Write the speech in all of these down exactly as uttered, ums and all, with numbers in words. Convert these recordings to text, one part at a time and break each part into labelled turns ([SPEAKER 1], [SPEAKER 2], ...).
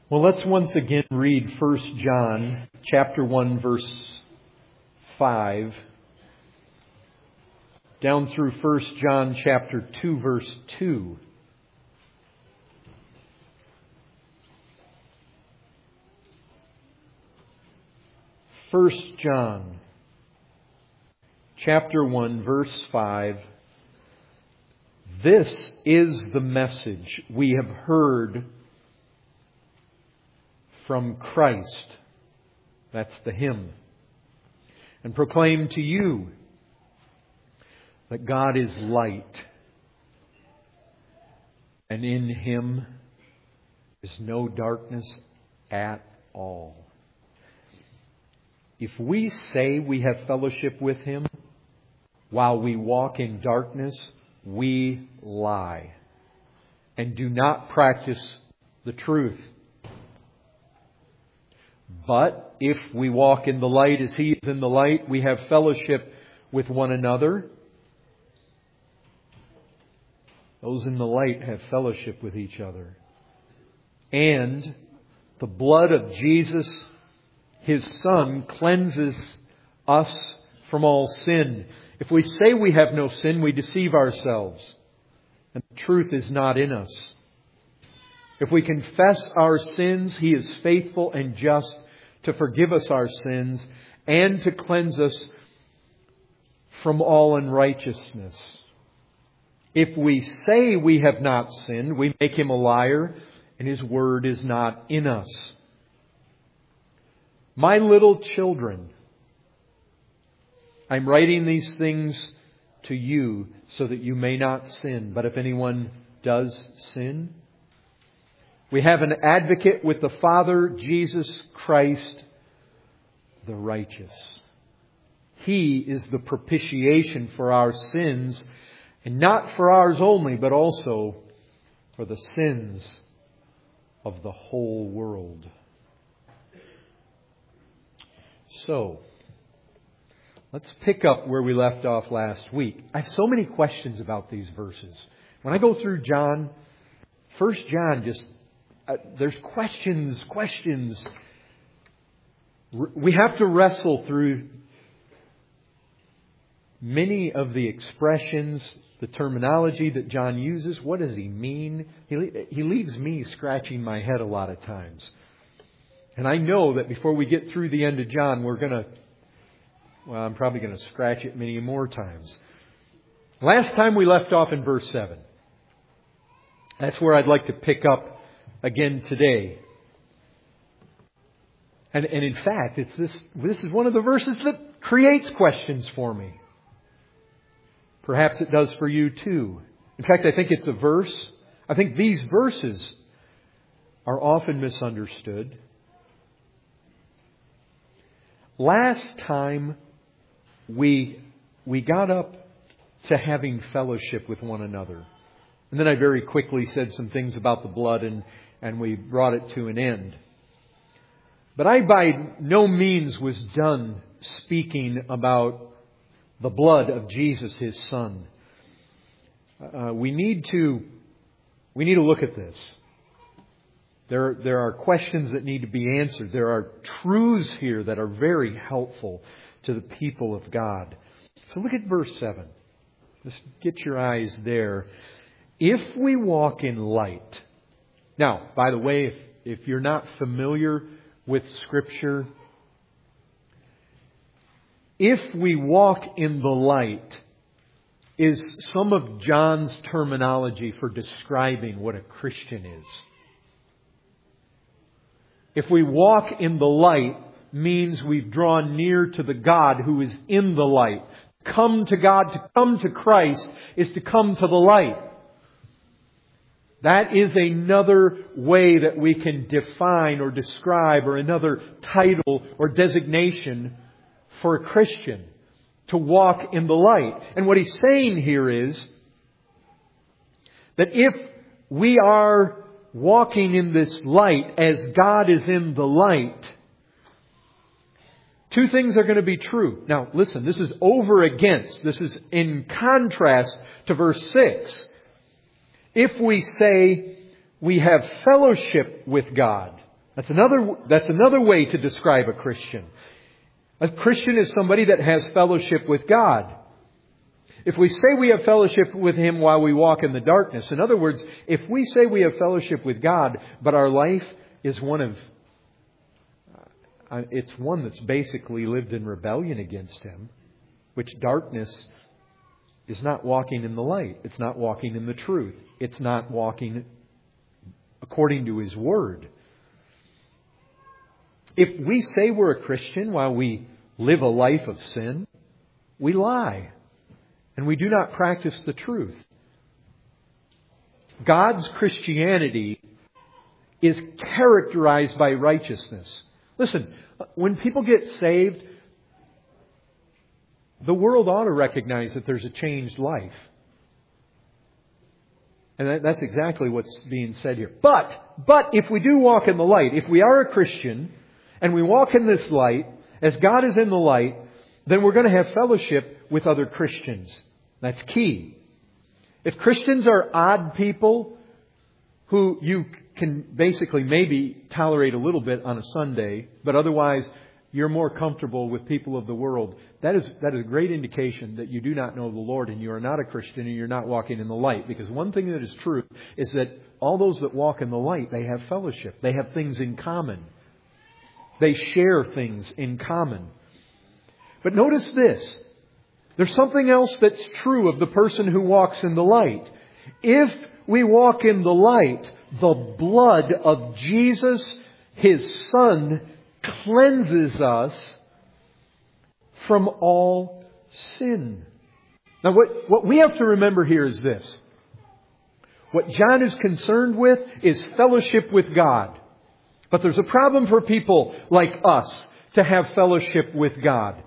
[SPEAKER 1] Well, let's once again read First John chapter one, verse five, down through First John chapter two, verse two. First John chapter one, verse five. This is the message we have heard from Christ. That's the hymn. And proclaim to you that God is light, and in Him is no darkness at all. If we say we have fellowship with Him while we walk in darkness, we lie and do not practice the truth. But if we walk in the light as He is in the light, we have fellowship with one another. Those in the light have fellowship with each other. And the blood of Jesus, His Son, cleanses us from all sin. If we say we have no sin, we deceive ourselves, and the truth is not in us. If we confess our sins, He is faithful and just to forgive us our sins and to cleanse us from all unrighteousness. If we say we have not sinned, we make Him a liar, and His word is not in us. My little children, I'm writing these things to you so that you may not sin. But if anyone does sin, we have an advocate with the Father, Jesus Christ, the righteous. He is the propitiation for our sins, and not for ours only, but also for the sins of the whole world. So, let's pick up where we left off last week. I have so many questions about these verses. When I go through John, First John, just uh, there's questions, questions. We have to wrestle through many of the expressions, the terminology that John uses. What does he mean? He, he leaves me scratching my head a lot of times. And I know that before we get through the end of John, we're going to, well, I'm probably going to scratch it many more times. Last time we left off in verse seven. That's where I'd like to pick up again today. And, and in fact, it's this, this is one of the verses that creates questions for me. Perhaps it does for you too. In fact, I think it's a verse. I think these verses are often misunderstood. Last time we we got up to having fellowship with one another. And then I very quickly said some things about the blood and, and we brought it to an end. But I by no means was done speaking about the blood of Jesus, His Son. Uh, we need to we need to look at this. There, there are questions that need to be answered. There are truths here that are very helpful to the people of God. So look at verse seven. Just get your eyes there. If we walk in light. Now, by the way, if, if you're not familiar with Scripture, if we walk in the light is some of John's terminology for describing what a Christian is. If we walk in the light means we've drawn near to the God who is in the light. Come to God, to come to Christ is to come to the light. That is another way that we can define or describe, or another title or designation for a Christian, to walk in the light. And what he's saying here is that if we are walking in this light as God is in the light, two things are going to be true. Now, listen, this is over against, this is in contrast to verse six. If we say we have fellowship with God, That's another, that's another way to describe a Christian. A Christian is somebody that has fellowship with God. If we say we have fellowship with Him while we walk in the darkness, in other words, if we say we have fellowship with God, but our life is one of, uh, it's one that's basically lived in rebellion against Him, which darkness is not walking in the light. It's not walking in the truth. It's not walking according to His Word. If we say we're a Christian while we live a life of sin, we lie. And we do not practice the truth. God's Christianity is characterized by righteousness. Listen, when people get saved, the world ought to recognize that there's a changed life. And that's exactly what's being said here. But, but if we do walk in the light, if we are a Christian and we walk in this light, as God is in the light, then we're going to have fellowship with other Christians. That's key. If Christians are odd people who you can basically maybe tolerate a little bit on a Sunday, but otherwise you're more comfortable with people of the world, that is that is a great indication that you do not know the Lord and you are not a Christian and you're not walking in the light. Because one thing that is true is that all those that walk in the light, they have fellowship. They have things in common. They share things in common. But notice this. There's something else that's true of the person who walks in the light. If we walk in the light, the blood of Jesus, His Son, cleanses us from all sin. Now what, what we have to remember here is this. What John is concerned with is fellowship with God. But there's a problem for people like us to have fellowship with God.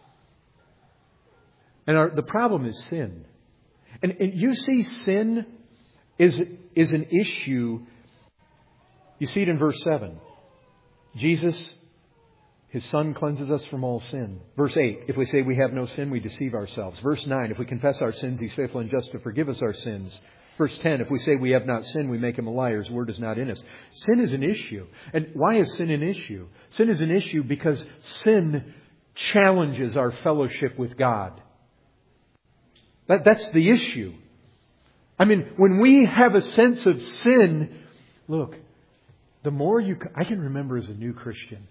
[SPEAKER 1] And our, the problem is sin. And, and you see sin is, is an issue. You see it in verse seven. Jesus, His Son, cleanses us from all sin. Verse eight, if we say we have no sin, we deceive ourselves. Verse nine, if we confess our sins, He's faithful and just to forgive us our sins. Verse ten, if we say we have not sinned, we make Him a liar. His word is not in us. Sin is an issue. And why is sin an issue? Sin is an issue because sin challenges our fellowship with God. That, that's the issue. I mean, when we have a sense of sin, look, the more you... I can remember as a new Christian,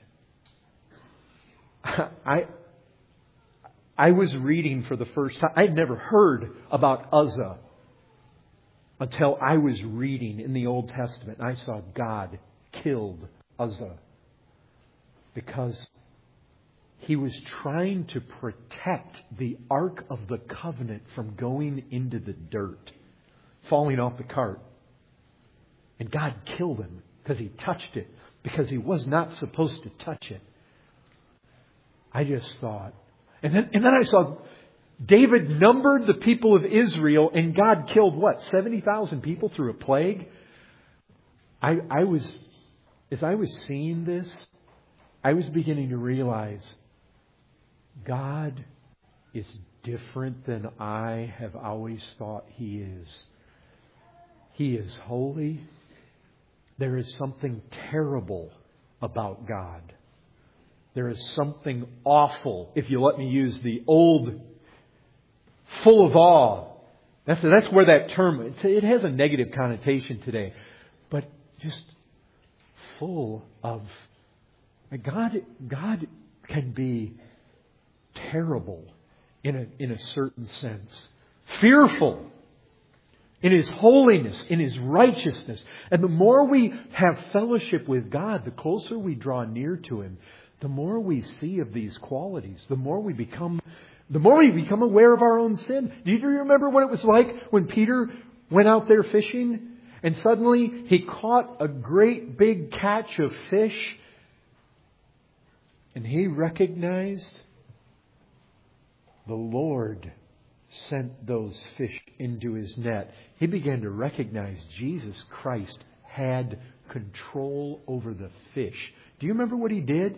[SPEAKER 1] I I was reading for the first time. I'd never heard about Uzzah until I was reading in the Old Testament. I saw God killed Uzzah because he was trying to protect the Ark of the Covenant from going into the dirt, falling off the cart. And God killed him because he touched it, because he was not supposed to touch it. I just thought. And then, and then I saw David numbered the people of Israel, and God killed what? seventy thousand people through a plague? I, I was, as I was seeing this, I was beginning to realize God is different than I have always thought He is. He is holy. There is something terrible about God. There is something awful, if you let me use the old, full of awe. That's, that's where that term, it has a negative connotation today. But just full of, God, God can be terrible in a, in a certain sense. Fearful in His holiness, in His righteousness. And the more we have fellowship with God, the closer we draw near to Him, the more we see of these qualities, the more we become, the more we become aware of our own sin. Do you remember what it was like when Peter went out there fishing and suddenly he caught a great big catch of fish and he recognized the Lord sent those fish into his net. He began to recognize Jesus Christ had control over the fish. Do you remember what he did?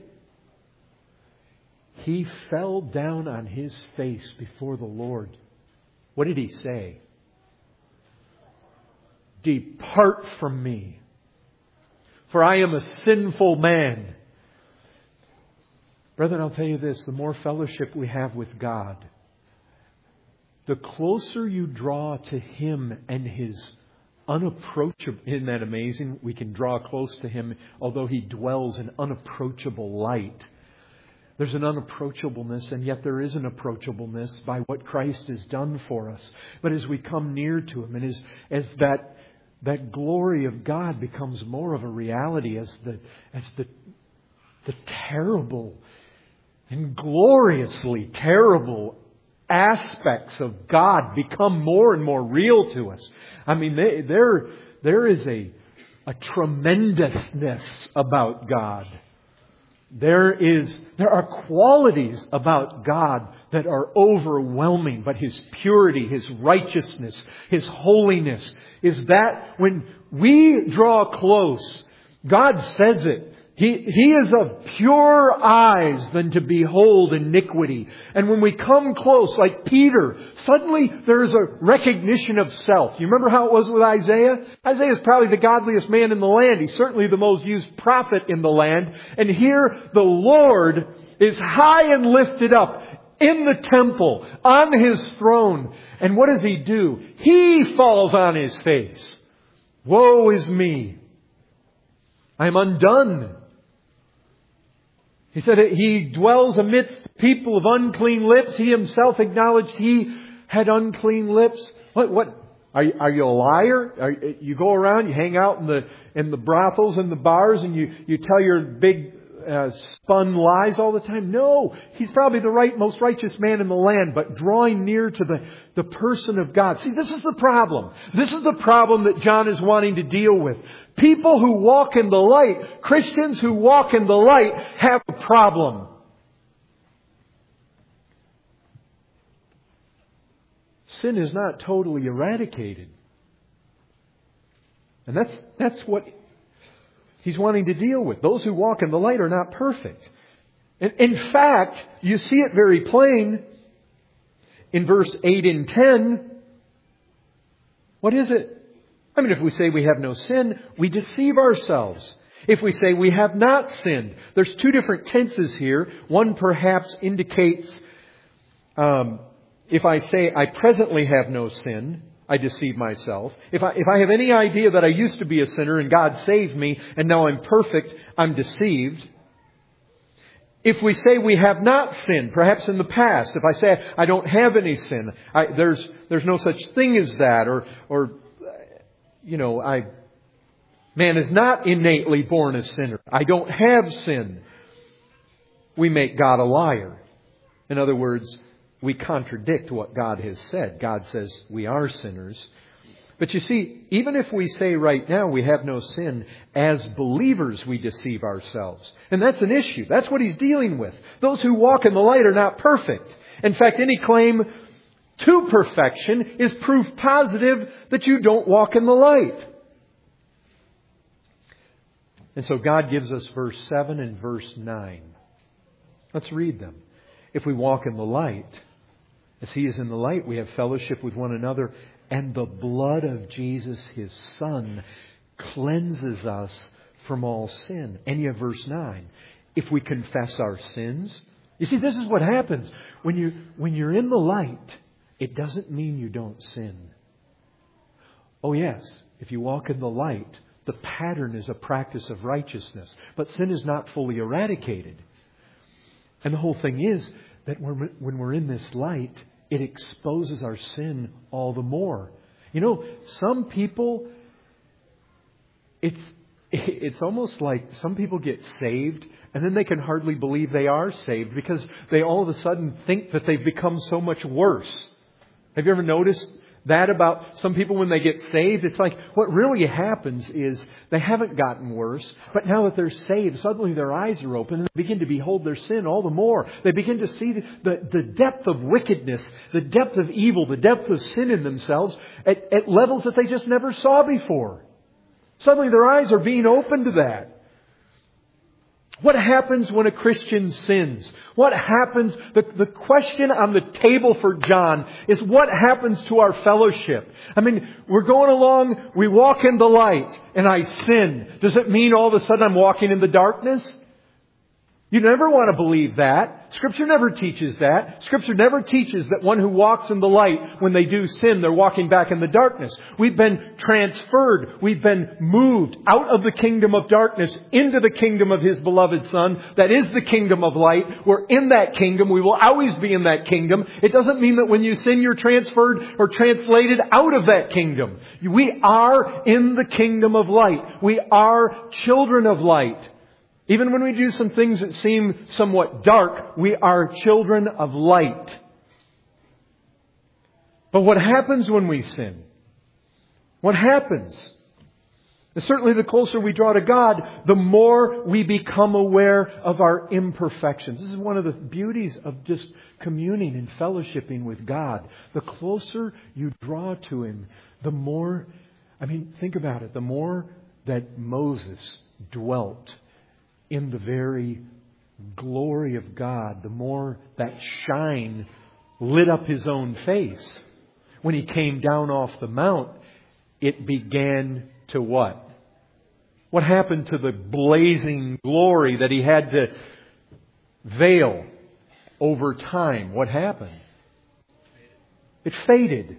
[SPEAKER 1] He fell down on his face before the Lord. What did he say? Depart from me, for I am a sinful man. Brethren, I'll tell you this, the more fellowship we have with God, the closer you draw to Him and His unapproachable. Isn't that amazing? We can draw close to Him, although He dwells in unapproachable light. There's an unapproachableness, and yet there is an approachableness by what Christ has done for us. But as we come near to Him, and as, as that, that glory of God becomes more of a reality, as the, as the, the terrible and gloriously terrible aspects of God become more and more real to us. I mean, they, there, there is a, a tremendousness about God. There is, there are qualities about God that are overwhelming, but His purity, His righteousness, His holiness is that when we draw close, God says it. He, he is of purer eyes than to behold iniquity. And when we come close, like Peter, suddenly there is a recognition of self. You remember how it was with Isaiah? Isaiah is probably the godliest man in the land. He's certainly the most used prophet in the land. And here the Lord is high and lifted up in the temple, on His throne. And what does He do? He falls on His face. Woe is me! I am undone. He said He dwells amidst people of unclean lips. He Himself acknowledged He had unclean lips. What? What? Are you, are you a liar? Are, you go around, you hang out in the in the brothels and the bars, and you you tell your big uh, spun lies all the time? No, He's probably the right, most righteous man in the land, but drawing near to the the person of God. See, this is the problem. This is the problem that John is wanting to deal with. People who walk in the light, Christians who walk in the light, have a problem. Sin is not totally eradicated. And that's, that's what He's wanting to deal with. Those who walk in the light are not perfect. And in fact, you see it very plain in verse eight and ten. What is it? I mean, if we say we have no sin, we deceive ourselves. If we say we have not sinned, there's two different tenses here. One perhaps indicates, um, if I say I presently have no sin, I deceive myself. If I, if I have any idea that I used to be a sinner and God saved me and now I'm perfect, I'm deceived. If we say we have not sinned, perhaps in the past, if I say I don't have any sin, I, there's there's no such thing as that, or or you know, I man is not innately born a sinner. I don't have sin. We make God a liar. In other words, we contradict what God has said. God says we are sinners. But you see, even if we say right now we have no sin, as believers we deceive ourselves. And that's an issue. That's what He's dealing with. Those who walk in the light are not perfect. In fact, any claim to perfection is proof positive that you don't walk in the light. And so God gives us verse seven and verse nine. Let's read them. If we walk in the light, as He is in the light, we have fellowship with one another, and the blood of Jesus, His Son, cleanses us from all sin. And yet verse nine, if we confess our sins. You see, this is what happens. When, you, when you're in the light, it doesn't mean you don't sin. Oh yes, if you walk in the light, the pattern is a practice of righteousness. But sin is not fully eradicated. And the whole thing is that when when we're in this light, it exposes our sin all the more. You know, some people, it's it's almost like some people get saved and then they can hardly believe they are saved because they all of a sudden think that they've become so much worse. Have you ever noticed that about some people when they get saved? It's like what really happens is they haven't gotten worse, but now that they're saved, suddenly their eyes are open and they begin to behold their sin all the more. They begin to see the, the, the depth of wickedness, the depth of evil, the depth of sin in themselves at, at levels that they just never saw before. Suddenly their eyes are being opened to that. What happens when a Christian sins? What happens? The, the question on the table for John is what happens to our fellowship? I mean, we're going along, we walk in the light, and I sin. Does it mean all of a sudden I'm walking in the darkness? You never want to believe that. Scripture never teaches that. Scripture never teaches that one who walks in the light, when they do sin, they're walking back in the darkness. We've been transferred. We've been moved out of the kingdom of darkness into the kingdom of His beloved Son. That is the kingdom of light. We're in that kingdom. We will always be in that kingdom. It doesn't mean that when you sin, you're transferred or translated out of that kingdom. We are in the kingdom of light. We are children of light. Even when we do some things that seem somewhat dark, we are children of light. But what happens when we sin? What happens? And certainly the closer we draw to God, the more we become aware of our imperfections. This is one of the beauties of just communing and fellowshipping with God. The closer you draw to Him, the more, I mean, think about it, the more that Moses dwelt in the very glory of God, the more that shine lit up his own face. When he came down off the mount, it began to what? What happened to the blazing glory that he had to veil over time? What happened? It faded.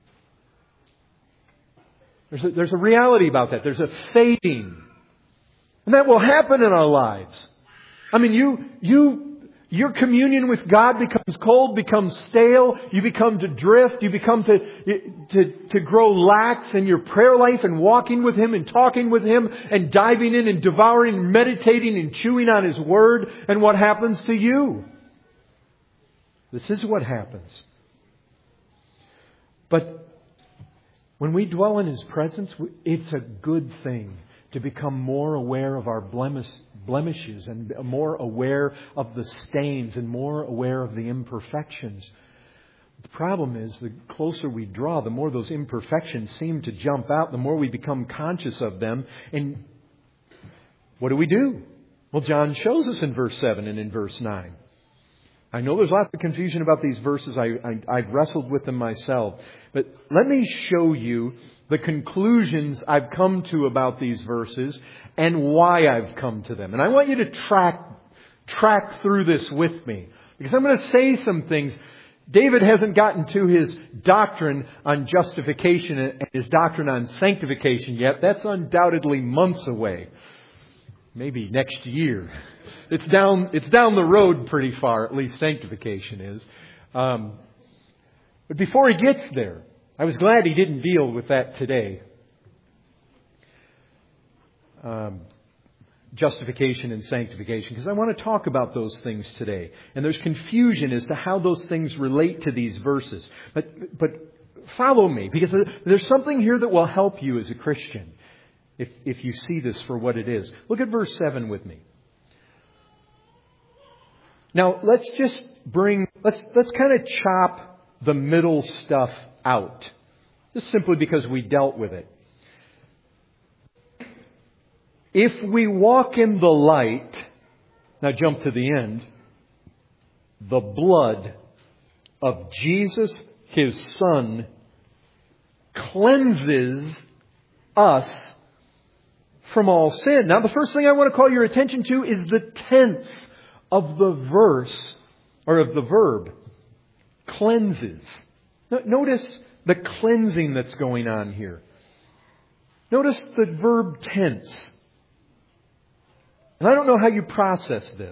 [SPEAKER 1] There's a, there's a reality about that. There's a fading. And that will happen in our lives. I mean, you, you, your communion with God becomes cold, becomes stale. You become to drift. You become to, to, to grow lax in your prayer life and walking with Him and talking with Him and diving in and devouring and meditating and chewing on His Word. And what happens to you? This is what happens. But when we dwell in His presence, it's a good thing to become more aware of our blemish, blemishes and more aware of the stains and more aware of the imperfections. The problem is the closer we draw, the more those imperfections seem to jump out, the more we become conscious of them. And what do we do? Well, John shows us in verse seven and in verse nine. I know there's lots of confusion about these verses. I, I, I've wrestled with them myself. But let me show you the conclusions I've come to about these verses and why I've come to them. And I want you to track, track through this with me. Because I'm going to say some things. David hasn't gotten to his doctrine on justification and his doctrine on sanctification yet. That's undoubtedly months away. Maybe next year. It's down, it's down the road pretty far, at least sanctification is. Um, but before he gets there, I was glad he didn't deal with that today. Um, justification and sanctification, because I want to talk about those things today. And there's confusion as to how those things relate to these verses. But, but follow me, because there's something here that will help you as a Christian if, if you see this for what it is. Look at verse seven with me. Now, let's just bring, let's, let's kind of chop the middle stuff out. Just simply because we dealt with it. If we walk in the light, now jump to the end, the blood of Jesus, His Son, cleanses us from all sin. Now, the first thing I want to call your attention to is the tense of the verse, or of the verb, cleanses. Notice the cleansing that's going on here. Notice the verb tense. And I don't know how you process this.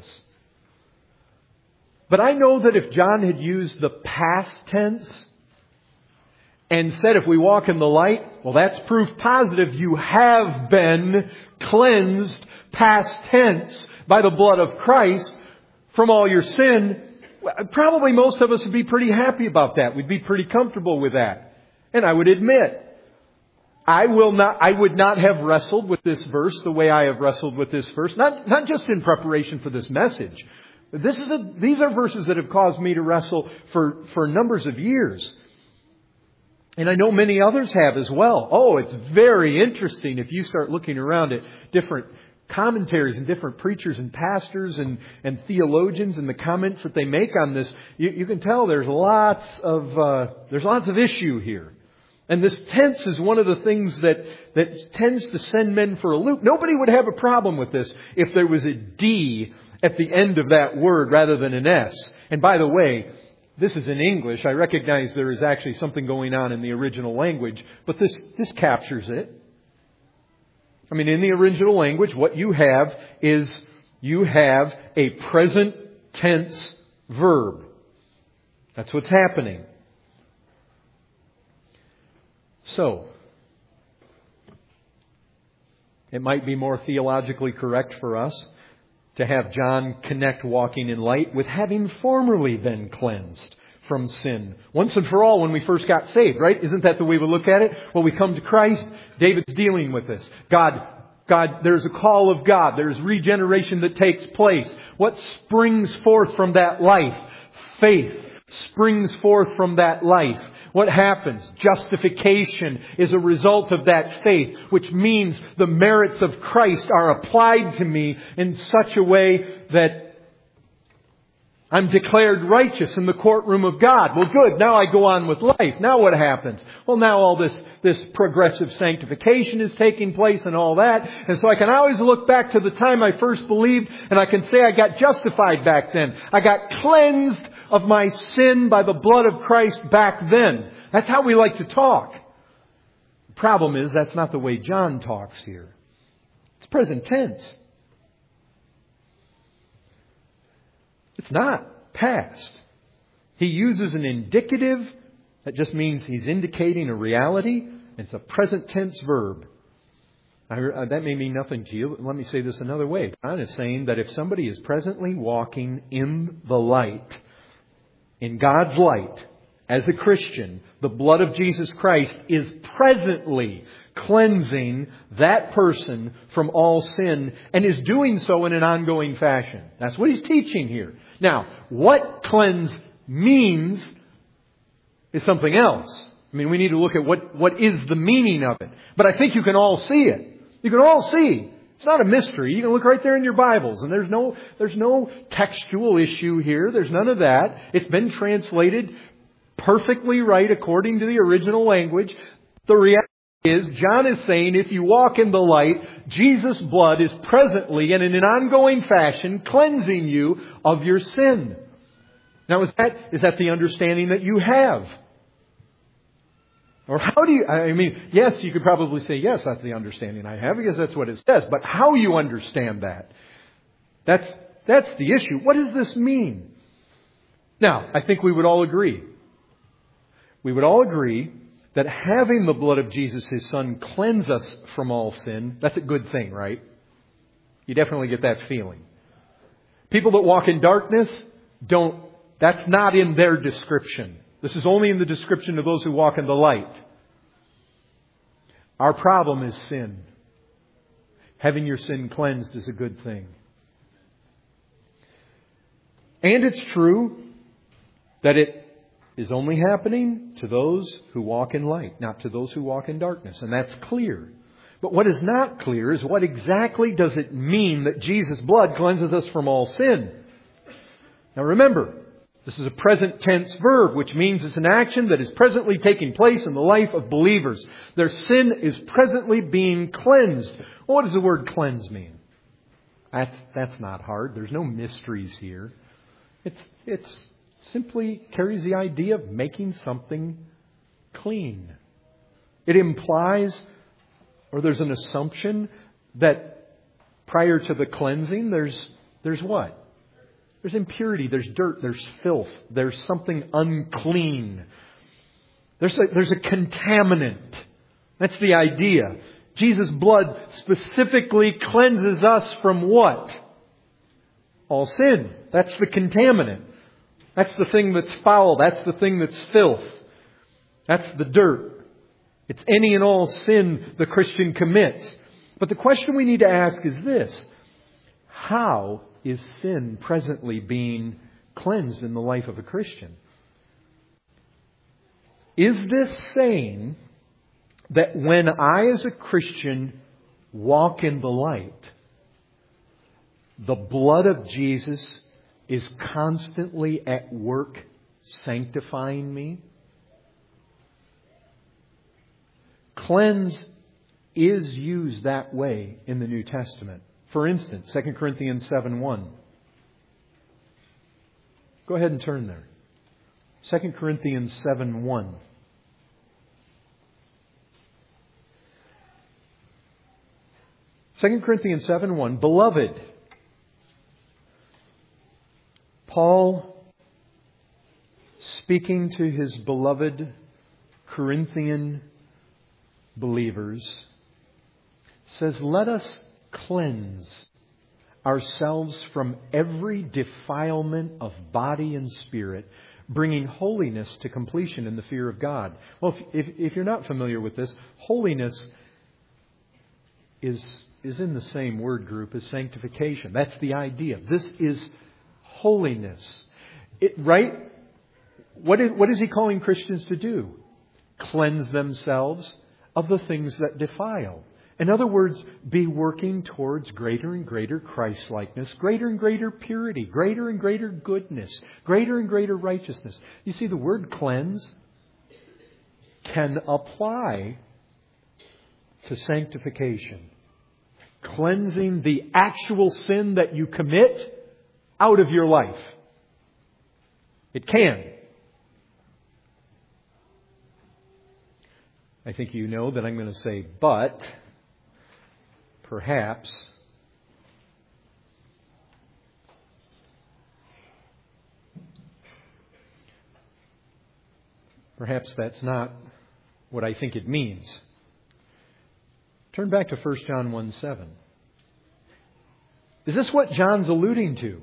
[SPEAKER 1] But I know that if John had used the past tense and said if we walk in the light, well, that's proof positive you have been cleansed, past tense, by the blood of Christ from all your sin. Probably most of us would be pretty happy about that. We'd be pretty comfortable with that. And I would admit, I will not, I would not have wrestled with this verse the way I have wrestled with this verse. Not, not just in preparation for this message. This is a, these are verses that have caused me to wrestle for, for numbers of years. And I know many others have as well. Oh, it's very interesting if you start looking around at different commentaries and different preachers and pastors and, and theologians and the comments that they make on this, you, you can tell there's lots of uh, there's lots of issue here. And this tense is one of the things that, that tends to send men for a loop. Nobody would have a problem with this if there was a D at the end of that word rather than an S. And by the way, this is in English. I recognize there is actually something going on in the original language, but this, this captures it. I mean, in the original language, what you have is you have a present tense verb. That's what's happening. So, it might be more theologically correct for us to have John connect walking in light with having formerly been cleansed from sin. Once and for all when we first got saved, right? Isn't that the way we look at it? When we come to Christ, David's dealing with this. God, God, there's a call of God. There's regeneration that takes place. What springs forth from that life? Faith springs forth from that life. What happens? Justification is a result of that faith, which means the merits of Christ are applied to me in such a way that I'm declared righteous in the courtroom of God. Well, good. Now I go on with life. Now what happens? Well, now all this, this progressive sanctification is taking place and all that. And so I can always look back to the time I first believed and I can say I got justified back then. I got cleansed of my sin by the blood of Christ back then. That's how we like to talk. The problem is that's not the way John talks here. It's present tense. It's not past. He uses an indicative. That just means he's indicating a reality. It's a present tense verb. I, uh, that may mean nothing to you. Let me say this another way. John is saying that if somebody is presently walking in the light, in God's light, as a Christian, the blood of Jesus Christ is presently cleansing that person from all sin and is doing so in an ongoing fashion. That's what he's teaching here. Now, what cleanse means is something else. I mean, we need to look at what, what is the meaning of it. But I think you can all see it. You can all see. It's not a mystery. You can look right there in your Bibles, and there's no, there's no textual issue here. There's none of that. It's been translated perfectly right according to the original language. The reality is, John is saying if you walk in the light, Jesus' blood is presently and in an ongoing fashion cleansing you of your sin. Now, is that, is that the understanding that you have? Or how do you, I mean, yes, you could probably say, yes, that's the understanding I have because that's what it says. But how you understand that, that's, that's the issue. What does this mean? Now, I think we would all agree. We would all agree that having the blood of Jesus, His Son, cleanse us from all sin, that's a good thing, right? You definitely get that feeling. People that walk in darkness don't, that's not in their description. This is only in the description of those who walk in the light. Our problem is sin. Having your sin cleansed is a good thing. And it's true that it is only happening to those who walk in light, not to those who walk in darkness. And that's clear. But what is not clear is what exactly does it mean that Jesus' blood cleanses us from all sin? Now remember, this is a present tense verb, which means it's an action that is presently taking place in the life of believers. Their sin is presently being cleansed. Well, what does the word cleanse mean? That's, that's not hard. There's no mysteries here. It's, it's simply carries the idea of making something clean. It implies, or there's an assumption, that prior to the cleansing, there's there's what? There's impurity, there's dirt, there's filth, there's something unclean. There's a, there's a contaminant. That's the idea. Jesus' blood specifically cleanses us from what? All sin. That's the contaminant. That's the thing that's foul. That's the thing that's filth. That's the dirt. It's any and all sin the Christian commits. But the question we need to ask is this. How is sin presently being cleansed in the life of a Christian? Is this saying that when I as a Christian walk in the light, the blood of Jesus is constantly at work sanctifying me? Cleanse is used that way in the New Testament. For instance, Second Corinthians seven one. Go ahead and turn there. Second Corinthians seven one. Second Corinthians seven one. Beloved, Paul, speaking to his beloved Corinthian believers, says, let us cleanse ourselves from every defilement of body and spirit, bringing holiness to completion in the fear of God. Well, if, if, if you're not familiar with this, holiness is, is in the same word group as sanctification. That's the idea. This is holiness. It, right? What is, what is he calling Christians to do? Cleanse themselves of the things that defile. In other words, be working towards greater and greater Christ-likeness, greater and greater purity, greater and greater goodness, greater and greater righteousness. You see, the word cleanse can apply to sanctification. Cleansing the actual sin that you commit out of your life. It can. I think you know that I'm going to say, but perhaps perhaps that's not what I think it means. Turn back to First John one seven. Is this what John's alluding to?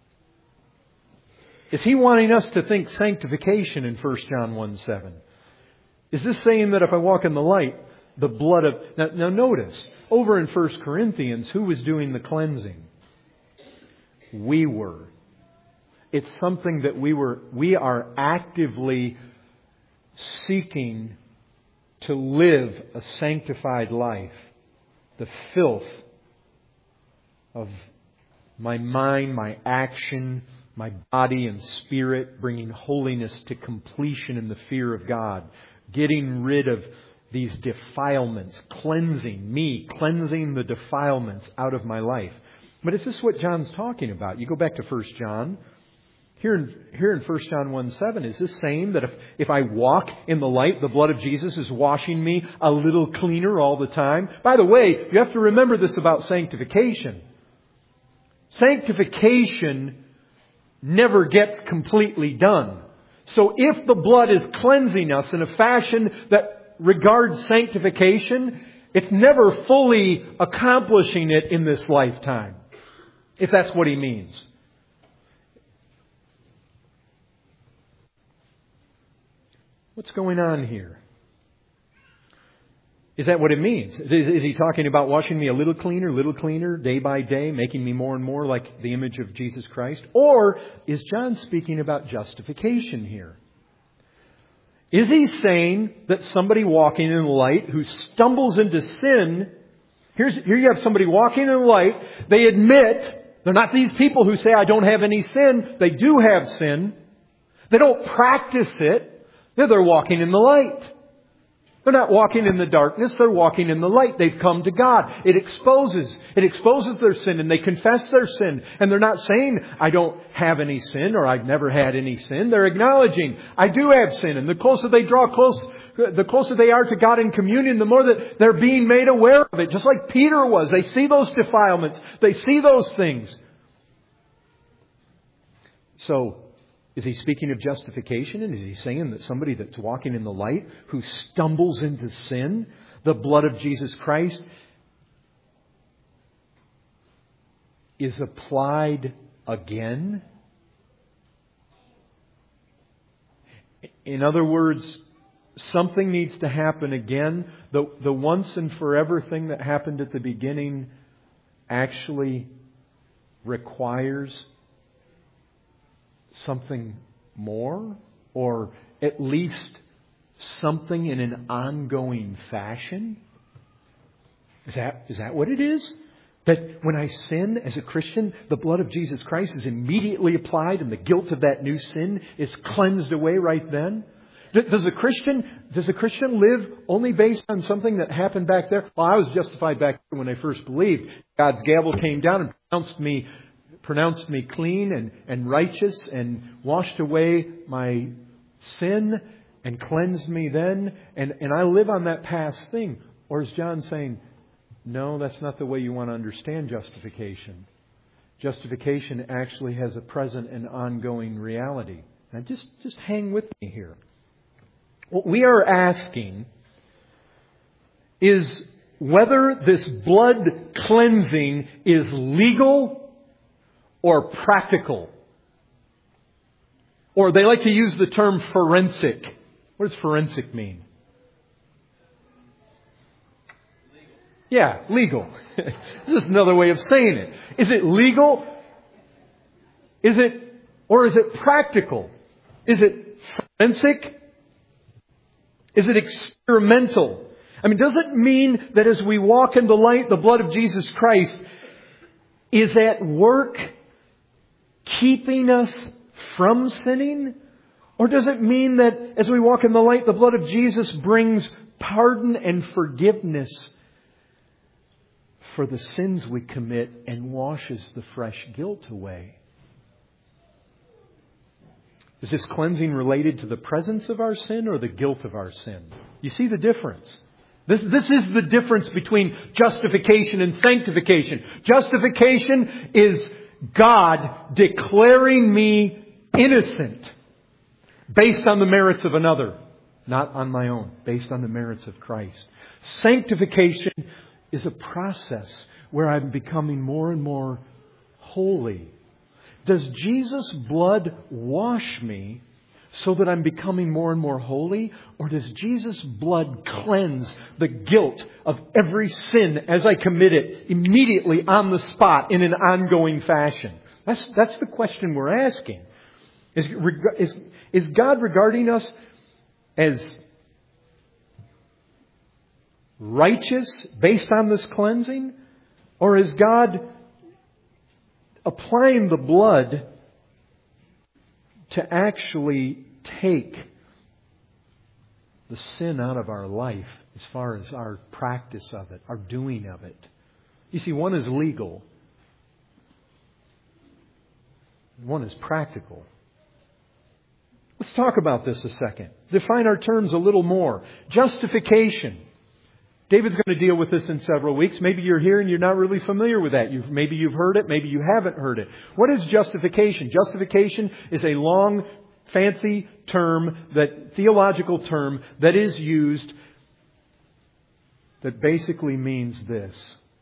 [SPEAKER 1] Is he wanting us to think sanctification in First John one seven? Is this saying that if I walk in the light, the blood of... Now, now notice, over in First Corinthians, who was doing the cleansing? We were. It's something that we were, we are actively seeking to live a sanctified life. The filth of my mind, my action, my body and spirit, bringing holiness to completion in the fear of God. Getting rid of these defilements, cleansing me, cleansing the defilements out of my life. But is this what John's talking about? You go back to First John. Here in, here in First John one seven, is this saying that if, if I walk in the light, the blood of Jesus is washing me a little cleaner all the time? By the way, you have to remember this about sanctification. Sanctification never gets completely done. So if the blood is cleansing us in a fashion that regards sanctification, it's never fully accomplishing it in this lifetime. If that's what he means. What's going on here? Is that what it means? Is he talking about washing me a little cleaner, little cleaner, day by day, making me more and more like the image of Jesus Christ? Or is John speaking about justification here? Is he saying that somebody walking in the light who stumbles into sin, here's, here you have somebody walking in the light, they admit, they're not these people who say, I don't have any sin. They do have sin. They don't practice it. They're, they're walking in the light. They're not walking in the darkness. They're walking in the light. They've come to God. It exposes. It exposes their sin and they confess their sin. And they're not saying, I don't have any sin or I've never had any sin. They're acknowledging, I do have sin. And the closer they draw close, the closer they are to God in communion, the more that they're being made aware of it. Just like Peter was. They see those defilements. They see those things. So, is he speaking of justification? And is he saying that somebody that's walking in the light who stumbles into sin, the blood of Jesus Christ is applied again? In other words, something needs to happen again. The, the once and forever thing that happened at the beginning actually requires something more, or at least something in an ongoing fashion? Is that, is that what it is? That when I sin as a Christian, the blood of Jesus Christ is immediately applied and the guilt of that new sin is cleansed away right then? Does a Christian, does a Christian live only based on something that happened back there? Well, I was justified back when I first believed. God's gavel came down and pronounced me, pronounced me clean and, and righteous and washed away my sin and cleansed me then. And, and I live on that past thing. Or is John saying, no, that's not the way you want to understand justification. Justification actually has a present and ongoing reality. Now just, just hang with me here. What we are asking is whether this blood cleansing is legal or practical. Or they like to use the term forensic. What does forensic mean? Yeah, legal. This is another way of saying it. Is it legal? Is it, or is it practical? Is it forensic? Is it experimental? I mean, does it mean that as we walk in the light, the blood of Jesus Christ is at work keeping us from sinning? Or does it mean that as we walk in the light, the blood of Jesus brings pardon and forgiveness for the sins we commit and washes the fresh guilt away? Is this cleansing related to the presence of our sin or the guilt of our sin? You see the difference. This, this is the difference between justification and sanctification. Justification is God declaring me innocent based on the merits of another, not on my own, based on the merits of Christ. Sanctification is a process where I'm becoming more and more holy. Does Jesus' blood wash me so that I'm becoming more and more holy? Or does Jesus' blood cleanse the guilt of every sin as I commit it immediately on the spot in an ongoing fashion? That's, that's the question we're asking. Is, is, is God regarding us as righteous based on this cleansing? Or is God applying the blood to actually take the sin out of our life as far as our practice of it, our doing of it? You see, one is legal. One is practical. Let's talk about this a second. Define our terms a little more. Justification. David's going to deal with this in several weeks. Maybe you're here and you're not really familiar with that. You've, maybe you've heard it. Maybe you haven't heard it. What is justification? Justification is a long, fancy term, that theological term that is used that basically means this.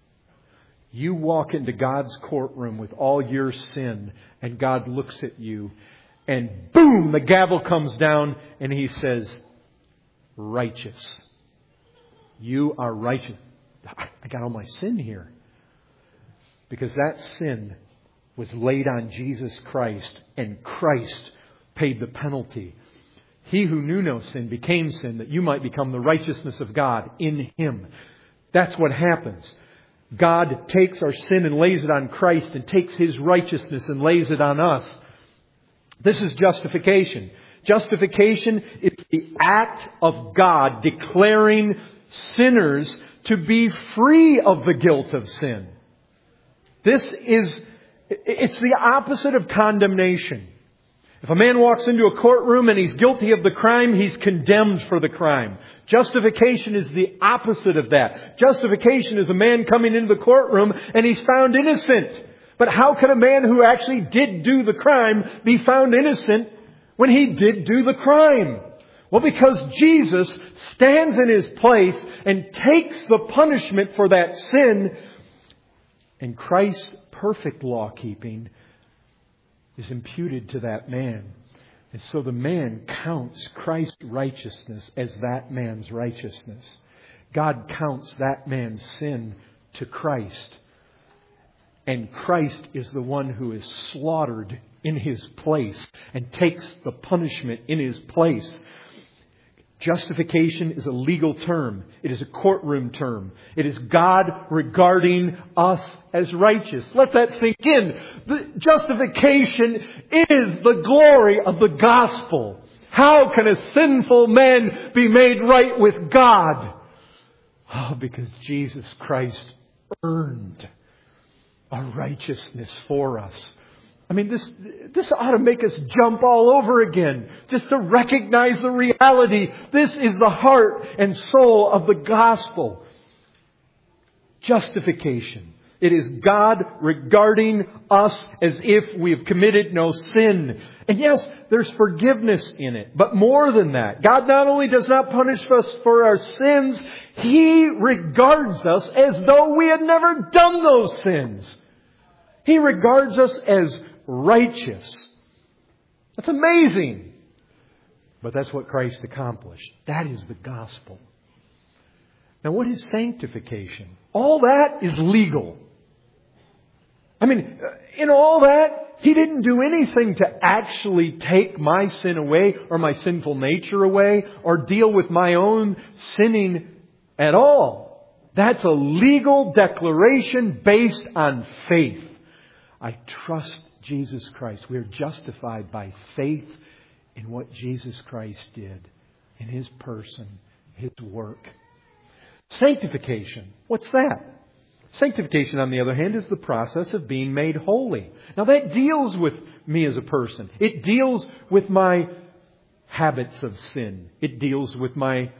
[SPEAKER 1] You walk into God's courtroom with all your sin and God looks at you and boom, the gavel comes down and He says, righteous. You are righteous. I got all my sin here. Because that sin was laid on Jesus Christ and Christ paid the penalty. He who knew no sin became sin that you might become the righteousness of God in Him. That's what happens. God takes our sin and lays it on Christ and takes His righteousness and lays it on us. This is justification. Justification is the act of God declaring sinners to be free of the guilt of sin. This is, it's the opposite of condemnation. If a man walks into a courtroom and he's guilty of the crime, he's condemned for the crime. Justification is the opposite of that. Justification is a man coming into the courtroom and he's found innocent. But how could a man who actually did do the crime be found innocent when he did do the crime? Well, because Jesus stands in His place and takes the punishment for that sin, and Christ's perfect law keeping is imputed to that man. And so the man counts Christ's righteousness as that man's righteousness. God counts that man's sin to Christ. And Christ is the one who is slaughtered in His place and takes the punishment in His place. Justification is a legal term. It is a courtroom term. It is God regarding us as righteous. Let that sink in. The justification is the glory of the gospel. How can a sinful man be made right with God? Oh, because Jesus Christ earned a righteousness for us. I mean, this this ought to make us jump all over again, just to recognize the reality. This is the heart and soul of the gospel. Justification. It is God regarding us as if we have committed no sin. And yes, there's forgiveness in it. But more than that, God not only does not punish us for our sins, He regards us as though we had never done those sins. He regards us as righteous. That's amazing. But that's what Christ accomplished. That is the gospel. Now, what is sanctification? All that is legal. I mean, in all that, He didn't do anything to actually take my sin away or my sinful nature away or deal with my own sinning at all. That's a legal declaration based on faith. I trust Jesus Christ. We are justified by faith in what Jesus Christ did, in His person, His work. Sanctification. What's that? Sanctification, on the other hand, is the process of being made holy. Now that deals with me as a person. It deals with my habits of sin. It deals with my...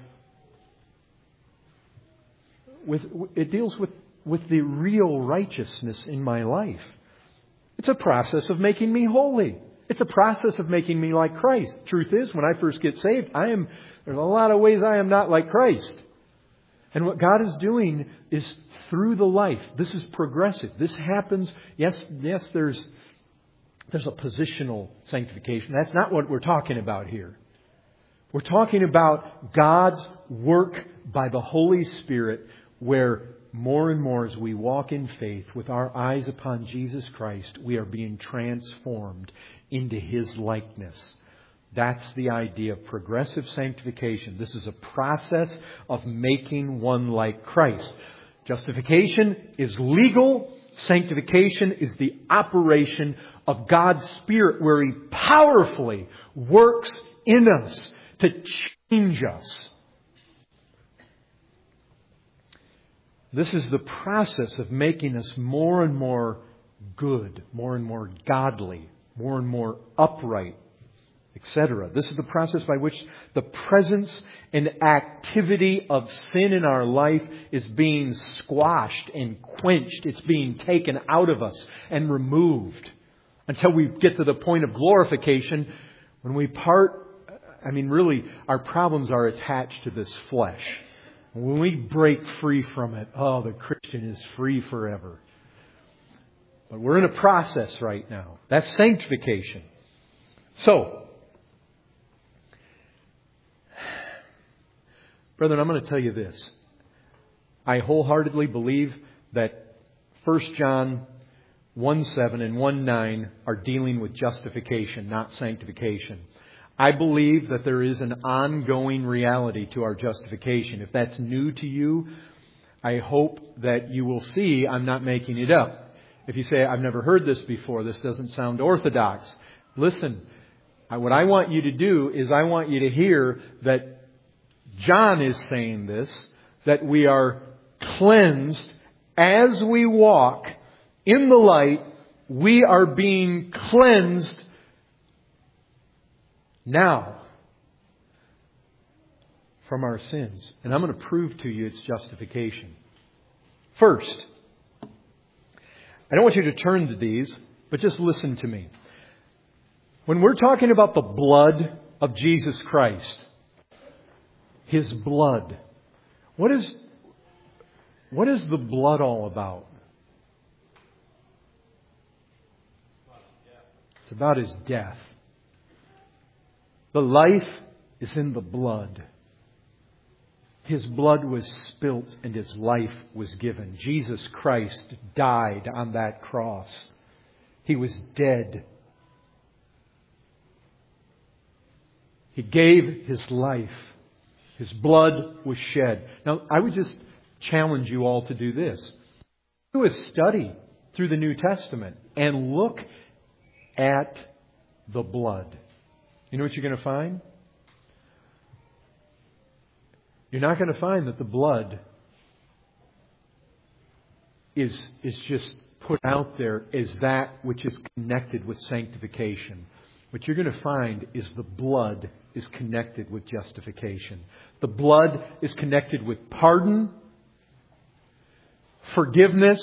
[SPEAKER 1] with it deals with, with the real righteousness in my life. It's a process of making me holy. It's a process of making me like Christ. Truth is, when I first get saved, I am there's a lot of ways I am not like Christ. And what God is doing is through the life. This is progressive. This happens. Yes, yes, there's there's a positional sanctification. That's not what we're talking about here. We're talking about God's work by the Holy Spirit, where more and more as we walk in faith with our eyes upon Jesus Christ, we are being transformed into His likeness. That's the idea of progressive sanctification. This is a process of making one like Christ. Justification is legal. Sanctification is the operation of God's Spirit, where He powerfully works in us to change us. This is the process of making us more and more good, more and more godly, more and more upright, et cetera. This is the process by which the presence and activity of sin in our life is being squashed and quenched. It's being taken out of us and removed until we get to the point of glorification when we part. I mean, really, our problems are attached to this flesh. When we break free from it, oh, the Christian is free forever. But we're in a process right now. That's sanctification. So, brethren, I'm going to tell you this. I wholeheartedly believe that First John one seven and one nine are dealing with justification, not sanctification. I believe that there is an ongoing reality to our justification. If that's new to you, I hope that you will see I'm not making it up. If you say, I've never heard this before, this doesn't sound orthodox. Listen, what I want you to do is I want you to hear that John is saying this, that we are cleansed as we walk in the light. We are being cleansed now from our sins. And I'm going to prove to you its justification. First, I don't want you to turn to these, but just listen to me. When we're talking about the blood of Jesus Christ, His blood, what is, what is the blood all about? It's about His death. The life is in the blood. His blood was spilt and His life was given. Jesus Christ died on that cross. He was dead. He gave His life. His blood was shed. Now, I would just challenge you all to do this. Do a study through the New Testament and look at the blood. You know what you're going to find? You're not going to find that the blood is, is just put out there as that which is connected with sanctification. What you're going to find is the blood is connected with justification. The blood is connected with pardon, forgiveness,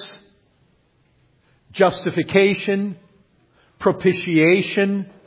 [SPEAKER 1] justification, propitiation.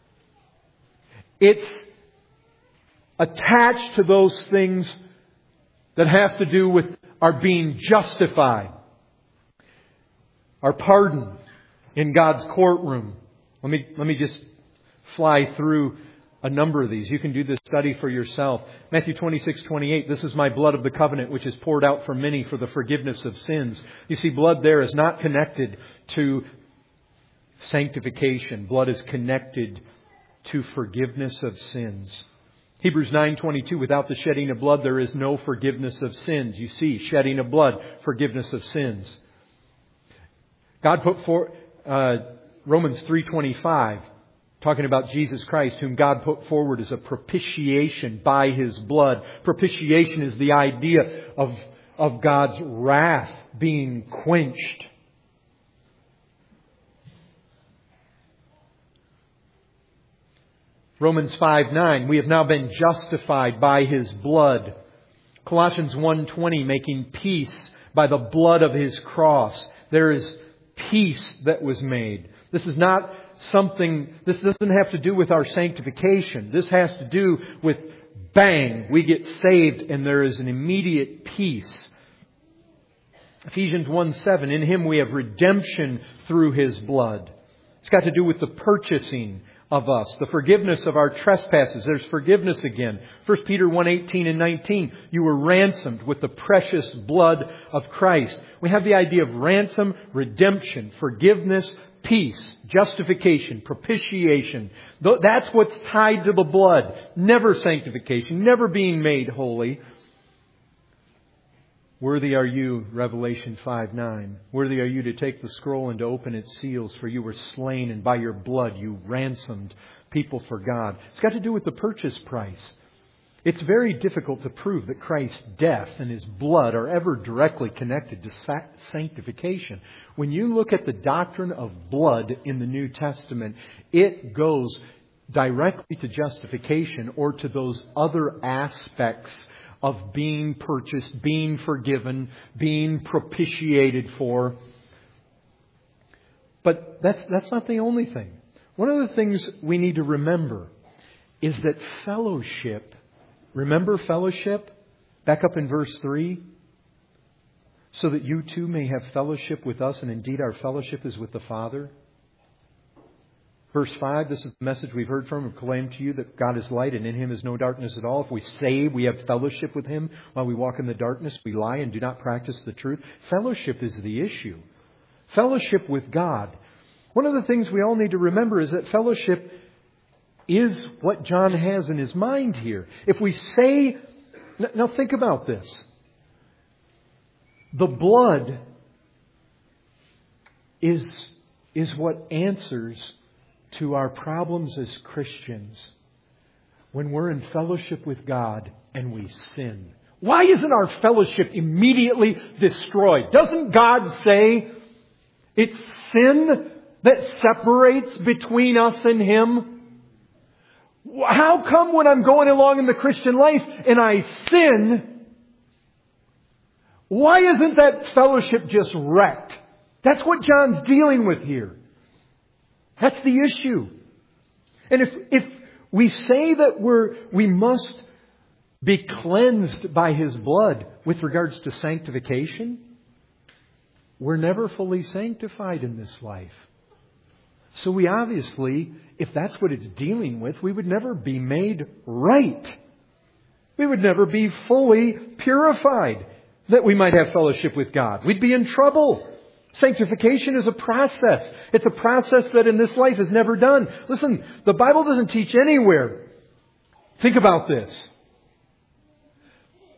[SPEAKER 1] It's attached to those things that have to do with our being justified, our pardon in God's courtroom. Let me, let me just fly through a number of these. You can do this study for yourself. Matthew twenty-six twenty-eight, this is my blood of the covenant which is poured out for many for the forgiveness of sins. You see, blood there is not connected to sanctification. Blood is connected to forgiveness of sins. Hebrews nine twenty-two, without the shedding of blood there is no forgiveness of sins. You see, shedding of blood, forgiveness of sins. God put for uh, Romans three twenty-five, talking about Jesus Christ, whom God put forward as a propitiation by His blood. Propitiation is the idea of, of God's wrath being quenched. Romans five nine, we have now been justified by His blood. Colossians one twenty, making peace by the blood of His cross. There is peace that was made. This is not something, this doesn't have to do with our sanctification. This has to do with bang, we get saved and there is an immediate peace. Ephesians one seven, in Him we have redemption through His blood. It's got to do with the purchasing of us, the forgiveness of our trespasses. There's forgiveness again. First Peter one eighteen and nineteen, you were ransomed with the precious blood of Christ. We have the idea of ransom, redemption, forgiveness, peace, justification, propitiation. That's what's tied to the blood. Never sanctification, never being made holy. Worthy are you, Revelation five nine. Worthy are you to take the scroll and to open its seals, for you were slain, and by your blood you ransomed people for God. It's got to do with the purchase price. It's very difficult to prove that Christ's death and His blood are ever directly connected to sanctification. When you look at the doctrine of blood in the New Testament, it goes directly to justification or to those other aspects of being purchased, being forgiven, being propitiated for. But that's, that's not the only thing. One of the things we need to remember is that fellowship, remember fellowship? Back up in verse three. So that you too may have fellowship with us, and indeed our fellowship is with the Father. Verse five, this is the message we've heard from and proclaimed to you, that God is light and in Him is no darkness at all. If we say we have fellowship with Him while we walk in the darkness, we lie and do not practice the truth. Fellowship is the issue. Fellowship with God. One of the things we all need to remember is that fellowship is what John has in his mind here. If we say, now think about this. The blood is, is what answers to our problems as Christians when we're in fellowship with God and we sin. Why isn't our fellowship immediately destroyed? Doesn't God say it's sin that separates between us and Him? How come when I'm going along in the Christian life and I sin, why isn't that fellowship just wrecked? That's what John's dealing with here. That's the issue. And if, if we say that we're, we must be cleansed by His blood with regards to sanctification, we're never fully sanctified in this life. So we obviously, if that's what it's dealing with, we would never be made right. We would never be fully purified that we might have fellowship with God. We'd be in trouble. Sanctification is a process. It's a process that in this life is never done. Listen, the Bible doesn't teach anywhere. Think about this.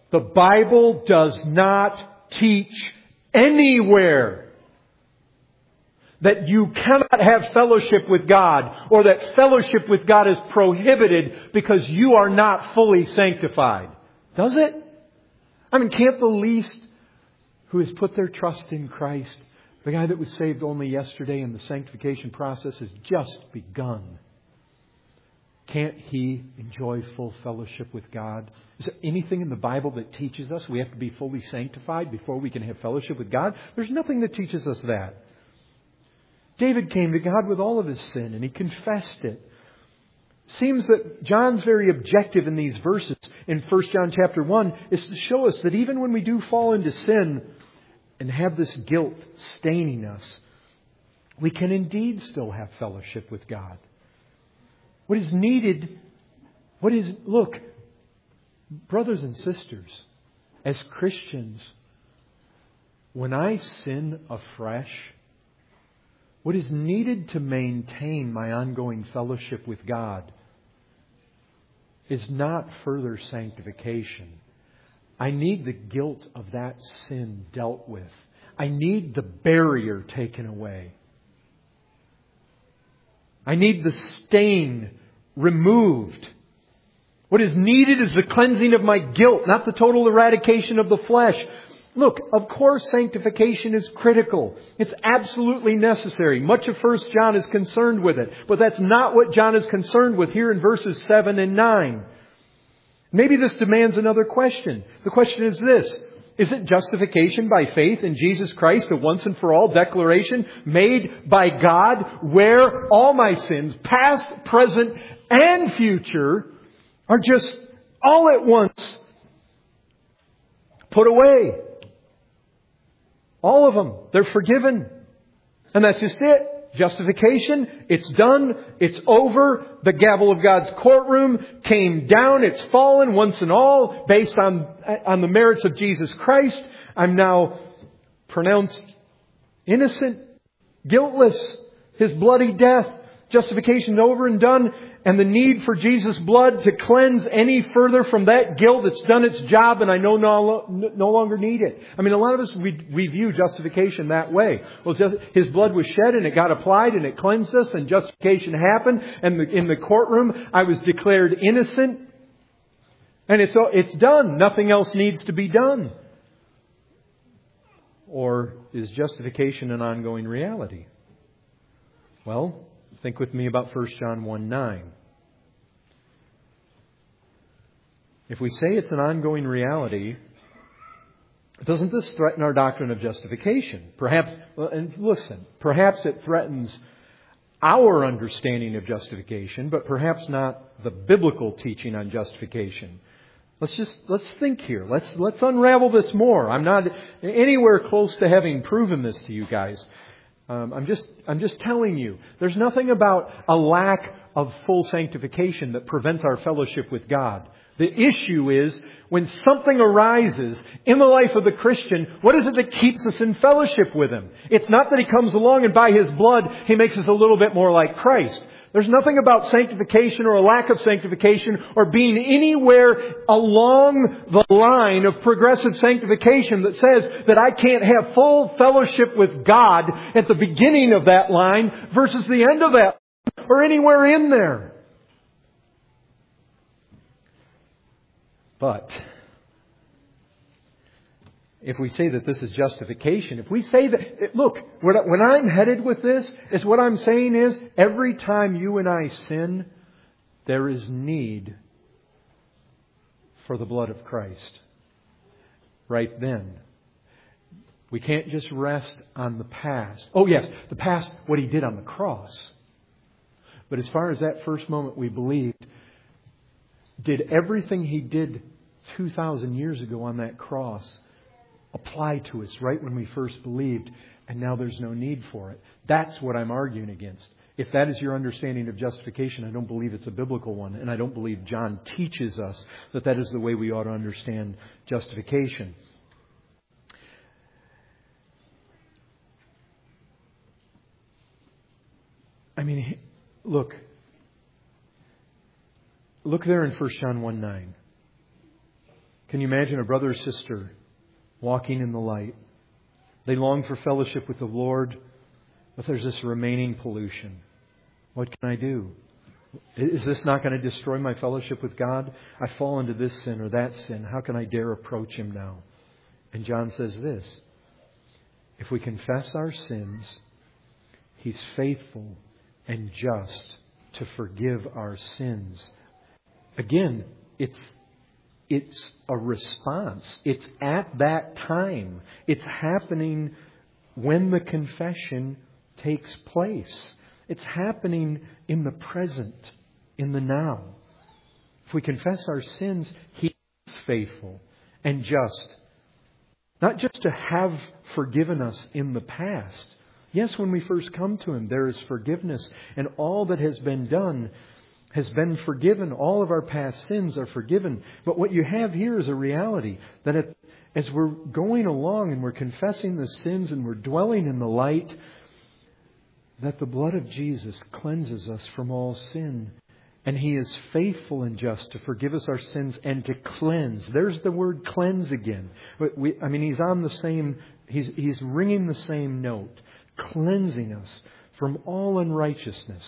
[SPEAKER 1] The Bible does not teach anywhere that you cannot have fellowship with God, or that fellowship with God is prohibited because you are not fully sanctified. Does it? I mean, can't the least who has put their trust in Christ, the guy that was saved only yesterday and the sanctification process has just begun, can't he enjoy full fellowship with God? Is there anything in the Bible that teaches us we have to be fully sanctified before we can have fellowship with God? There's nothing that teaches us that. David came to God with all of his sin and he confessed it. Seems that John's very objective in these verses in First John chapter one is to show us that even when we do fall into sin and have this guilt staining us, we can indeed still have fellowship with God. What is needed, what is, look, brothers and sisters, as Christians, when I sin afresh, what is needed to maintain my ongoing fellowship with God is not further sanctification. I need the guilt of that sin dealt with. I need the barrier taken away. I need the stain removed. What is needed is the cleansing of my guilt, not the total eradication of the flesh. Look, of course sanctification is critical. It's absolutely necessary. Much of First John is concerned with it. But that's not what John is concerned with here in verses seven and nine. Maybe this demands another question. The question is this: isn't justification by faith in Jesus Christ a once and for all declaration made by God where all my sins, past, present, and future, are just all at once put away? All of them. They're forgiven. And that's just it. Justification, it's done, it's over. The gavel of God's courtroom came down, it's fallen once and all based on, on the merits of Jesus Christ. I'm now pronounced innocent, guiltless. His bloody death, justification over and done. And the need for Jesus' blood to cleanse any further from that guilt, it's done its job and I no, no, no longer need it. I mean, a lot of us, we, we view justification that way. Well, just, His blood was shed and it got applied and it cleansed us and justification happened. And the, in the courtroom, I was declared innocent. And it's, it's done. Nothing else needs to be done. Or is justification an ongoing reality? Well, think with me about First John one nine. If we say it's an ongoing reality, doesn't this threaten our doctrine of justification? Perhaps, and listen, perhaps it threatens our understanding of justification, but perhaps not the biblical teaching on justification. Let's just, let's think here. Let's, let's unravel this more. I'm not anywhere close to having proven this to you guys. Um, I'm just, I'm just telling you, there's nothing about a lack of full sanctification that prevents our fellowship with God. The issue is when something arises in the life of the Christian, what is it that keeps us in fellowship with Him? It's not that He comes along and by His blood He makes us a little bit more like Christ. There's nothing about sanctification or a lack of sanctification or being anywhere along the line of progressive sanctification that says that I can't have full fellowship with God at the beginning of that line versus the end of that line or anywhere in there. But if we say that this is justification, if we say that, look, when I'm headed with this, is what I'm saying is every time you and I sin, there is need for the blood of Christ. Right then. We can't just rest on the past. Oh yes, the past, what He did on the cross. But as far as that first moment we believed, did everything He did two thousand years ago on that cross apply to us right when we first believed, and now there's no need for it? That's what I'm arguing against. If that is your understanding of justification, I don't believe it's a biblical one, and I don't believe John teaches us that that is the way we ought to understand justification. I mean, look. Look there in First John one nine. Can you imagine a brother or sister walking in the light? They long for fellowship with the Lord, but there's this remaining pollution. What can I do? Is this not going to destroy my fellowship with God? I fall into this sin or that sin. How can I dare approach Him now? And John says this: if we confess our sins, He's faithful and just to forgive our sins. Again, it's it's a response. It's at that time. It's happening when the confession takes place. It's happening in the present, in the now. If we confess our sins, He is faithful and just. Not just to have forgiven us in the past. Yes, when we first come to Him, there is forgiveness. And all that has been done has been forgiven. All of our past sins are forgiven. But what you have here is a reality that as we're going along and we're confessing the sins and we're dwelling in the light, that the blood of Jesus cleanses us from all sin. And He is faithful and just to forgive us our sins and to cleanse. There's the word cleanse again. But we, I mean, He's on the same, He's, He's ringing the same note. Cleansing us from all unrighteousness.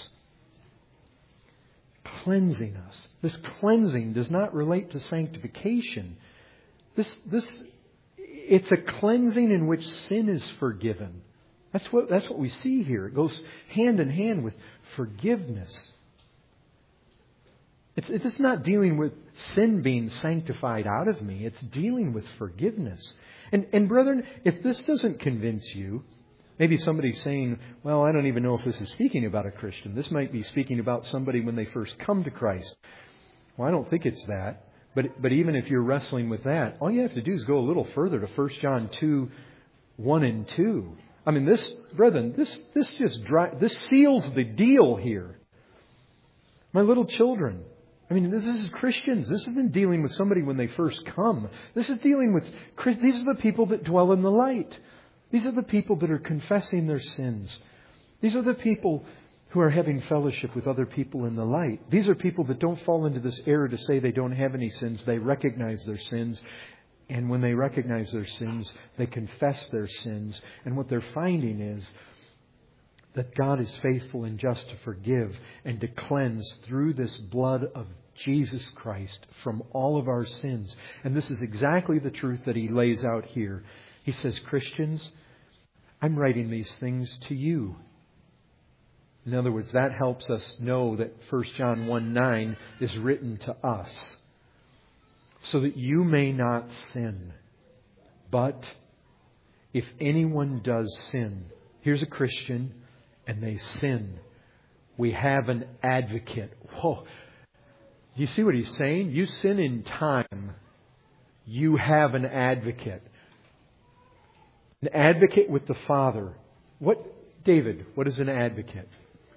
[SPEAKER 1] Cleansing us. This cleansing does not relate to sanctification. This, this, it's a cleansing in which sin is forgiven. That's what, that's what we see here. It goes hand in hand with forgiveness. It's, it's not dealing with sin being sanctified out of me. It's dealing with forgiveness. And, and brethren, if this doesn't convince you, maybe somebody's saying, well, I don't even know if this is speaking about a Christian. This might be speaking about somebody when they first come to Christ. Well, I don't think it's that. But, but even if you're wrestling with that, all you have to do is go a little further to First John two, one and two. I mean, this, brethren, this, this just dry, this seals the deal here. My little children. I mean, this is Christians. This isn't dealing with somebody when they first come. This is dealing with, these are the people that dwell in the light. These are the people that are confessing their sins. These are the people who are having fellowship with other people in the light. These are people that don't fall into this error to say they don't have any sins. They recognize their sins. And when they recognize their sins, they confess their sins. And what they're finding is that God is faithful and just to forgive and to cleanse through this blood of Jesus Christ from all of our sins. And this is exactly the truth that He lays out here. He says, Christians, I'm writing these things to you. In other words, that helps us know that First John one nine is written to us. So that you may not sin. But if anyone does sin, here's a Christian, and they sin, we have an advocate. Whoa. You see what he's saying? You sin in time, you have an advocate. An advocate with the Father. What, David, what is an advocate?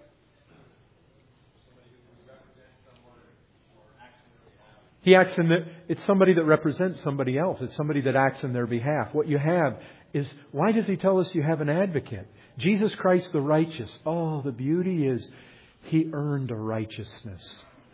[SPEAKER 1] He acts in the, it's somebody that represents somebody else. It's somebody that acts in their behalf. What you have is, why does He tell us you have an advocate? Jesus Christ the righteous. Oh, the beauty is He earned a righteousness.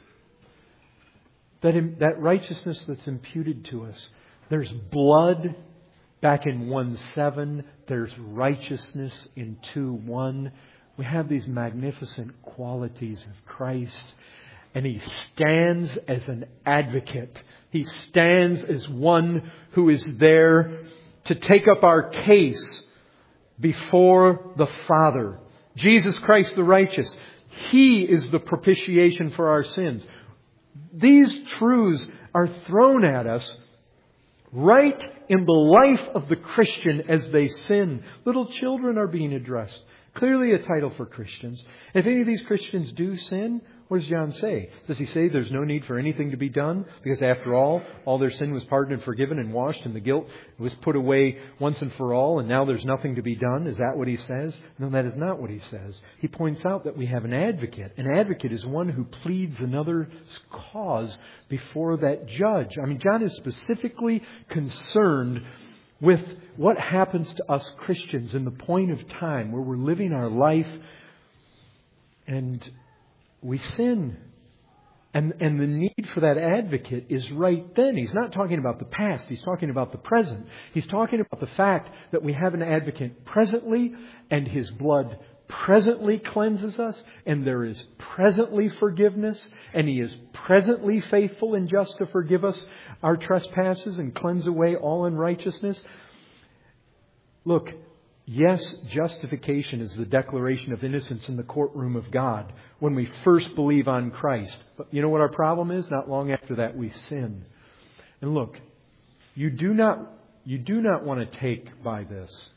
[SPEAKER 1] That, that righteousness that's imputed to us. There's blood back in one seven. There's righteousness in two one. We have these magnificent qualities of Christ. And He stands as an advocate. He stands as one who is there to take up our case before the Father. Jesus Christ the righteous. He is the propitiation for our sins. These truths are thrown at us right in the life of the Christian as they sin. Little children are being addressed. Clearly a title for Christians. If any of these Christians do sin, what does John say? Does he say there's no need for anything to be done? Because after all, all their sin was pardoned and forgiven and washed, and the guilt was put away once and for all, and now there's nothing to be done? Is that what he says? No, that is not what he says. He points out that we have an advocate. An advocate is one who pleads another's cause before that judge. I mean, John is specifically concerned with what happens to us Christians in the point of time where we're living our life and we sin. And, and the need for that advocate is right then. He's not talking about the past. He's talking about the present. He's talking about the fact that we have an advocate presently, and His blood presently cleanses us, and there is presently forgiveness, and He is presently faithful and just to forgive us our trespasses and cleanse away all unrighteousness. Look, yes, justification is the declaration of innocence in the courtroom of God when we first believe on Christ. But you know what our problem is? Not long after that, we sin. And look, you do not, you do not want to take by this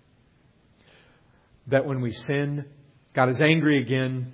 [SPEAKER 1] that when we sin, God is angry again,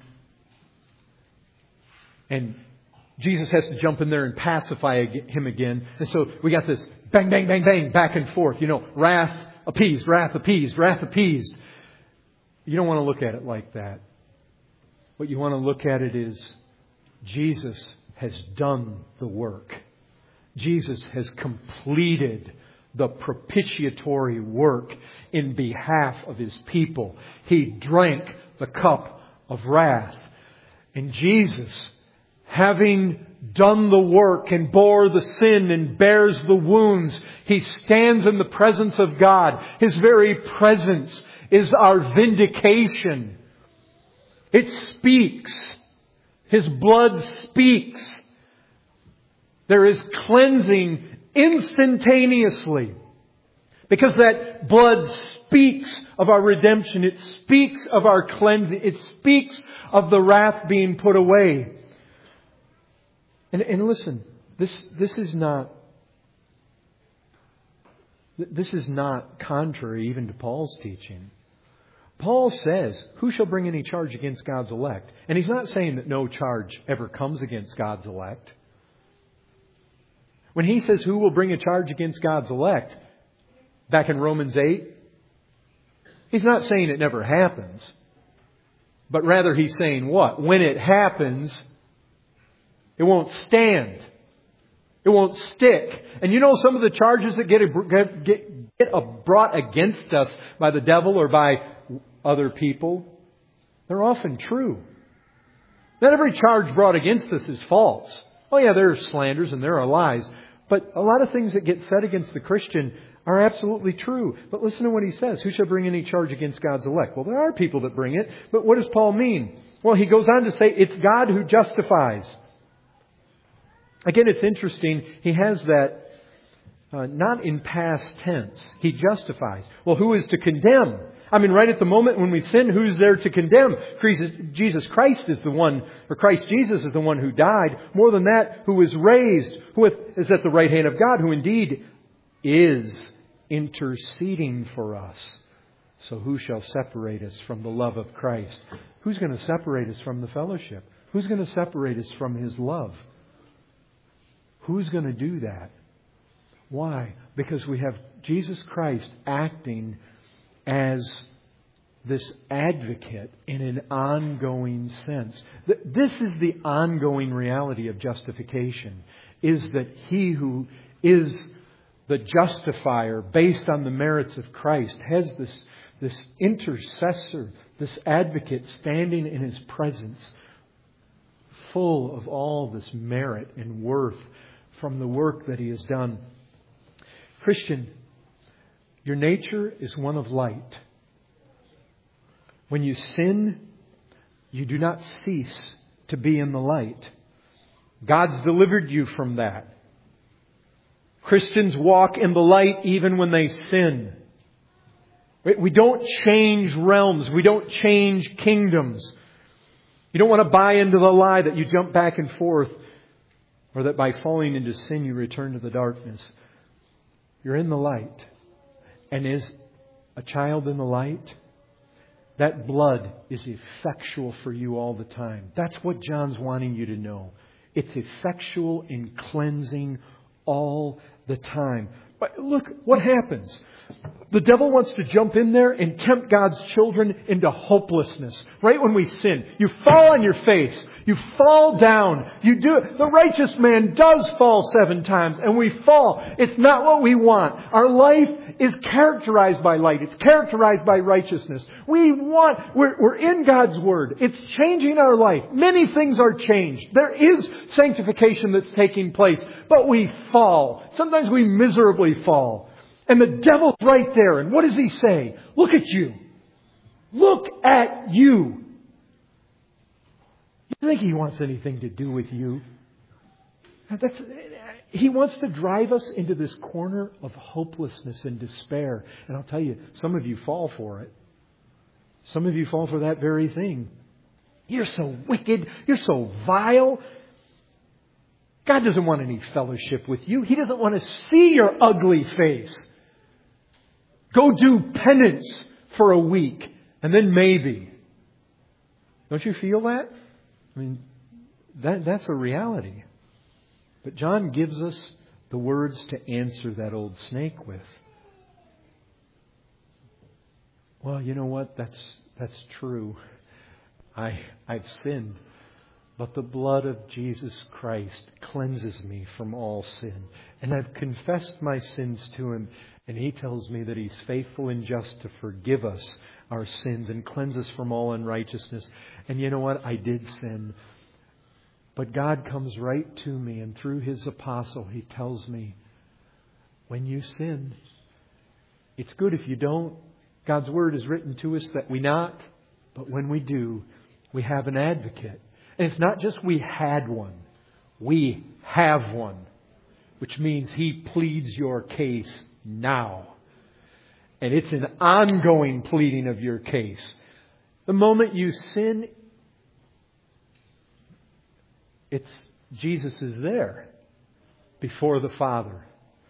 [SPEAKER 1] and Jesus has to jump in there and pacify Him again. And so we got this bang, bang, bang, bang, back and forth. You know, wrath appeased, wrath appeased, wrath appeased. You don't want to look at it like that. What you want to look at it is Jesus has done the work. Jesus has completed the propitiatory work in behalf of His people. He drank the cup of wrath. And Jesus, having done the work and bore the sin and bears the wounds, He stands in the presence of God. His very presence is our vindication. It speaks. His blood speaks. There is cleansing instantaneously, because that blood speaks of our redemption. It speaks of our cleansing. It speaks of the wrath being put away. And, and listen, this this is not this is not contrary even to Paul's teaching. Paul says, "Who shall bring any charge against God's elect?" And he's not saying that no charge ever comes against God's elect. When he says, "Who will bring a charge against God's elect?" back in Romans eight, he's not saying it never happens. But rather he's saying what? When it happens, it won't stand. It won't stick. And you know some of the charges that get, get, get, get brought against us by the devil or by other people, they're often true. Not every charge brought against us is false. Oh yeah, there are slanders and there are lies. But a lot of things that get said against the Christian are absolutely true. But listen to what he says. Who shall bring any charge against God's elect? Well, there are people that bring it. But what does Paul mean? Well, he goes on to say it's God who justifies. Again, it's interesting. He has that uh, not in past tense. He justifies. Well, who is to condemn? I mean, right at the moment when we sin, who's there to condemn? Jesus Christ is the one, or Christ Jesus is the one who died. More than that, who was raised, who is at the right hand of God, who indeed is interceding for us. So who shall separate us from the love of Christ? Who's going to separate us from the fellowship? Who's going to separate us from His love? Who's going to do that? Why? Because we have Jesus Christ acting as this advocate in an ongoing sense. This is the ongoing reality of justification, is that He who is the justifier based on the merits of Christ has this, this intercessor, this advocate standing in His presence, full of all this merit and worth from the work that He has done. Christian, your nature is one of light. When you sin, you do not cease to be in the light. God's delivered you from that. Christians walk in the light even when they sin. We don't change realms. We don't change kingdoms. You don't want to buy into the lie that you jump back and forth, or that by falling into sin you return to the darkness. You're in the light. And as a child in the light, that blood is effectual for you all the time. That's what John's wanting you to know. It's effectual in cleansing all the time. Look what happens. The devil wants to jump in there and tempt God's children into hopelessness. Right when we sin, you fall on your face. You fall down. You do it. The righteous man does fall seven times, and we fall. It's not what we want. Our life is characterized by light. It's characterized by righteousness. We want, we're, we're in God's Word. It's changing our life. Many things are changed. There is sanctification that's taking place, but we fall. Sometimes we miserably fall. And the devil's right there. And what does he say? Look at you. Look at you. You think he wants anything to do with you? That's, he wants to drive us into this corner of hopelessness and despair. And I'll tell you, some of you fall for it. Some of you fall for that very thing. You're so wicked. You're so vile. God doesn't want any fellowship with you. He doesn't want to see your ugly face. Go do penance for a week, and then maybe. Don't you feel that? I mean, that that's a reality. But John gives us the words to answer that old snake with. Well, you know what? That's that's true. I I've sinned. But the blood of Jesus Christ cleanses me from all sin. And I've confessed my sins to Him. And He tells me that He's faithful and just to forgive us our sins and cleanse us from all unrighteousness. And you know what? I did sin. But God comes right to me, and through His apostle, He tells me, when you sin, it's good if you don't. God's Word is written to us that we not. But when we do, we have an advocate. And it's not just we had one. We have one. Which means He pleads your case now. And it's an ongoing pleading of your case. The moment you sin, it's Jesus is there before the Father.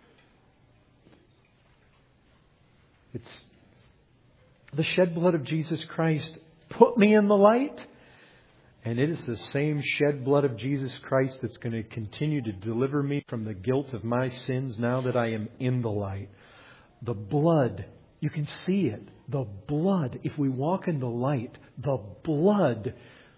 [SPEAKER 1] It's the shed blood of Jesus Christ put me in the light. And it is the same shed blood of Jesus Christ that's going to continue to deliver me from the guilt of my sins now that I am in the light. The blood, you can see it. The blood, if we walk in the light, the blood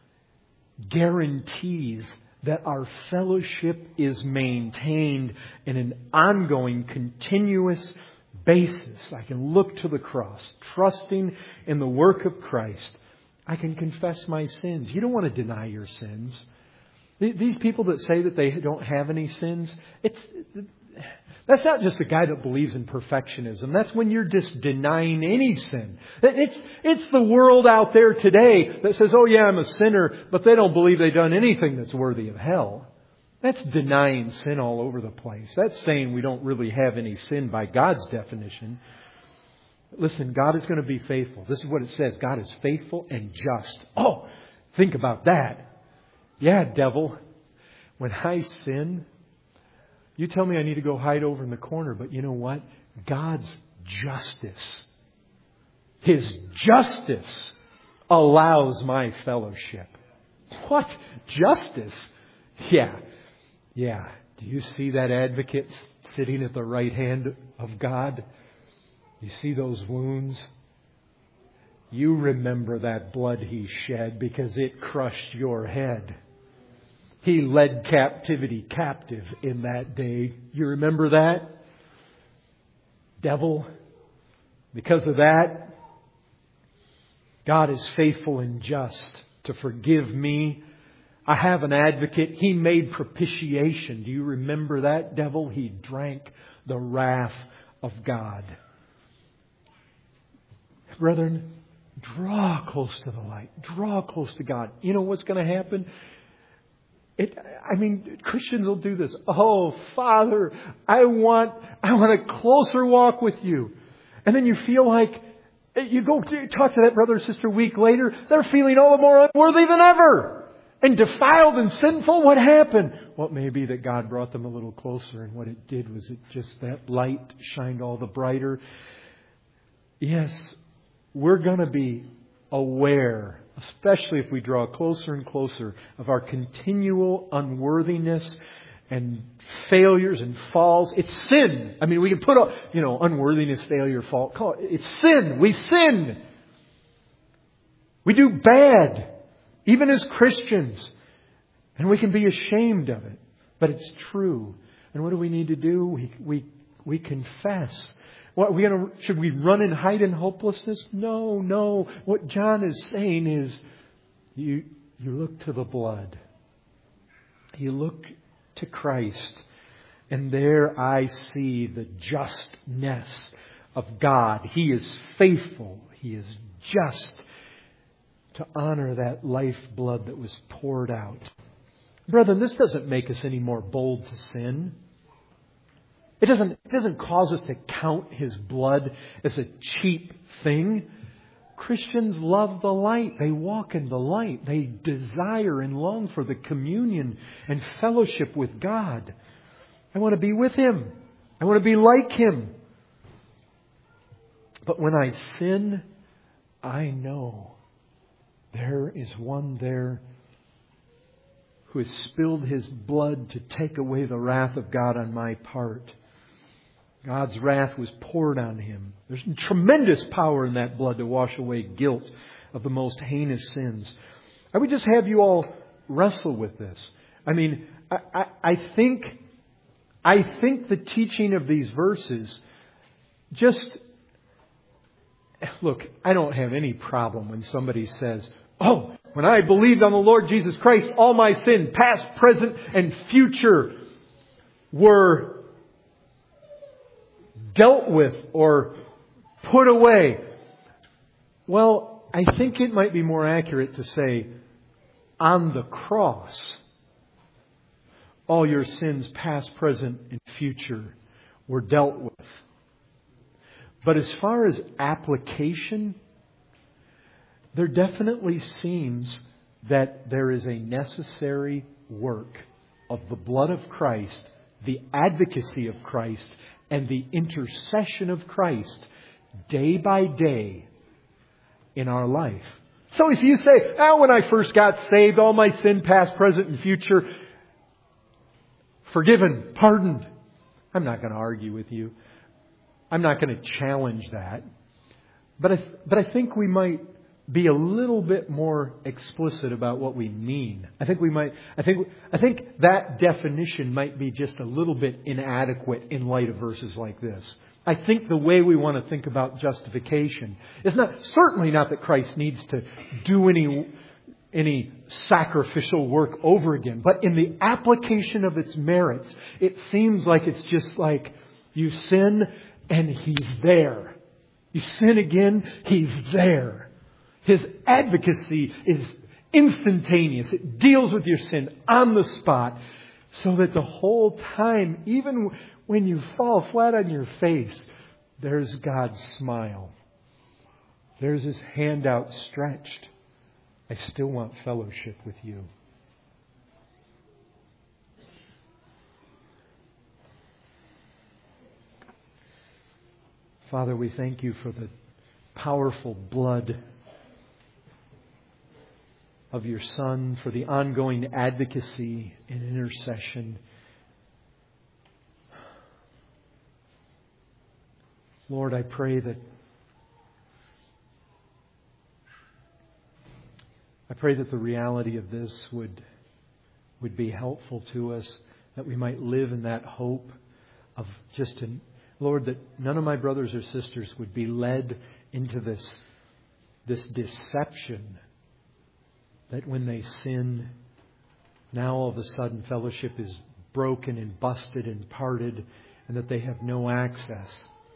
[SPEAKER 1] guarantees that our fellowship is maintained in an ongoing, continuous basis. I can look to the cross, trusting in the work of Christ. I can confess my sins. You don't want to deny your sins. These people that say that they don't have any sins, it's that's not just a guy that believes in perfectionism. That's when you're just denying any sin. It's, it's the world out there today that says, oh yeah, I'm a sinner, but they don't believe they've done anything that's worthy of hell. That's denying sin all over the place. That's saying we don't really have any sin by God's definition. Listen, God is going to be faithful. This is what it says. God is faithful and just. Oh, think about that. Yeah, devil. When I sin, you tell me I need to go hide over in the corner. But you know what? God's justice, His justice allows my fellowship. What? Justice? Yeah. Yeah. Do you see that advocate sitting at the right hand of God? You see those wounds? You remember that blood He shed because it crushed your head. He led captivity captive in that day. You remember that? Devil, because of that, God is faithful and just to forgive me. I have an advocate. He made propitiation. Do you remember that, devil? He drank the wrath of God. Brethren, draw close to the light. Draw close to God. You know what's going to happen? It, I mean, Christians will do this. Oh, Father, I want, I want a closer walk with you. And then you feel like, you go talk to that brother or sister a week later, they're feeling all the more unworthy than ever. And defiled and sinful. What happened? Well, it may be that God brought them a little closer, and what it did was it just, that light shined all the brighter. Yes, we're going to be aware, especially if we draw closer and closer, of our continual unworthiness and failures and falls. It's sin. I mean, we can put, a, you know, unworthiness, failure, fault. Call it. It's sin. We sin. We do bad, even as Christians. And we can be ashamed of it. But it's true. And what do we need to do? We we we confess. What we gonna should we run and hide in hopelessness? No, no. What John is saying is you you look to the blood. You look to Christ. And there I see the justness of God. He is faithful. He is just to honor that lifeblood that was poured out. Brethren, this doesn't make us any more bold to sin. It doesn't, it doesn't cause us to count His blood as a cheap thing. Christians love the light. They walk in the light. They desire and long for the communion and fellowship with God. I want to be with Him. I want to be like Him. But when I sin, I know there is one there who has spilled His blood to take away the wrath of God on my part. God's wrath was poured on Him. There's tremendous power in that blood to wash away guilt of the most heinous sins. I would just have you all wrestle with this. I mean, I, I, I think, I think the teaching of these verses just, look, I don't have any problem when somebody says, oh, when I believed on the Lord Jesus Christ, all my sin, past, present, and future, were dealt with or put away. Well, I think it might be more accurate to say, on the cross, all your sins, past, present, and future, were dealt with. But as far as application, there definitely seems that there is a necessary work of the blood of Christ, the advocacy of Christ, and the intercession of Christ day by day in our life. So if you say, oh, when I first got saved, all my sin, past, present, and future, forgiven, pardoned. I'm not going to argue with you. I'm not going to challenge that. But I, but I think we might be a little bit more explicit about what we mean. I think we might, I think, I think that definition might be just a little bit inadequate in light of verses like this. I think the way we want to think about justification is not, certainly not that Christ needs to do any, any sacrificial work over again, but in the application of its merits, it seems like it's just like you sin and He's there. You sin again, He's there. His advocacy is instantaneous. It deals with your sin on the spot so that the whole time, even when you fall flat on your face, there's God's smile. There's His hand outstretched. I still want fellowship with you. Father, we thank You for the powerful blood of Your Son, for the ongoing advocacy and intercession. Lord, I pray that I pray that the reality of this would would be helpful to us, that we might live in that hope of just an Lord, that none of my brothers or sisters would be led into this this deception that when they sin, now all of a sudden fellowship is broken and busted and parted, and that they have no access.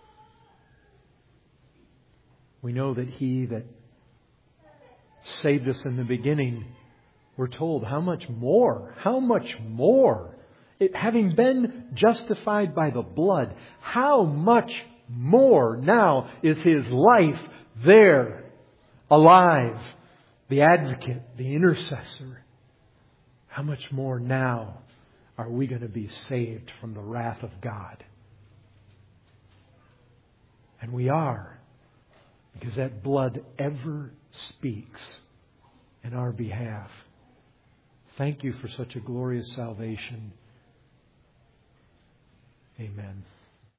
[SPEAKER 1] We know that He that saved us in the beginning, we're told, how much more, how much more, it, having been justified by the blood, how much more now is His life there, alive, the advocate, the intercessor. How much more now are we going to be saved from the wrath of God? And we are, because that blood ever speaks in our behalf. Thank You for such a glorious salvation. Amen.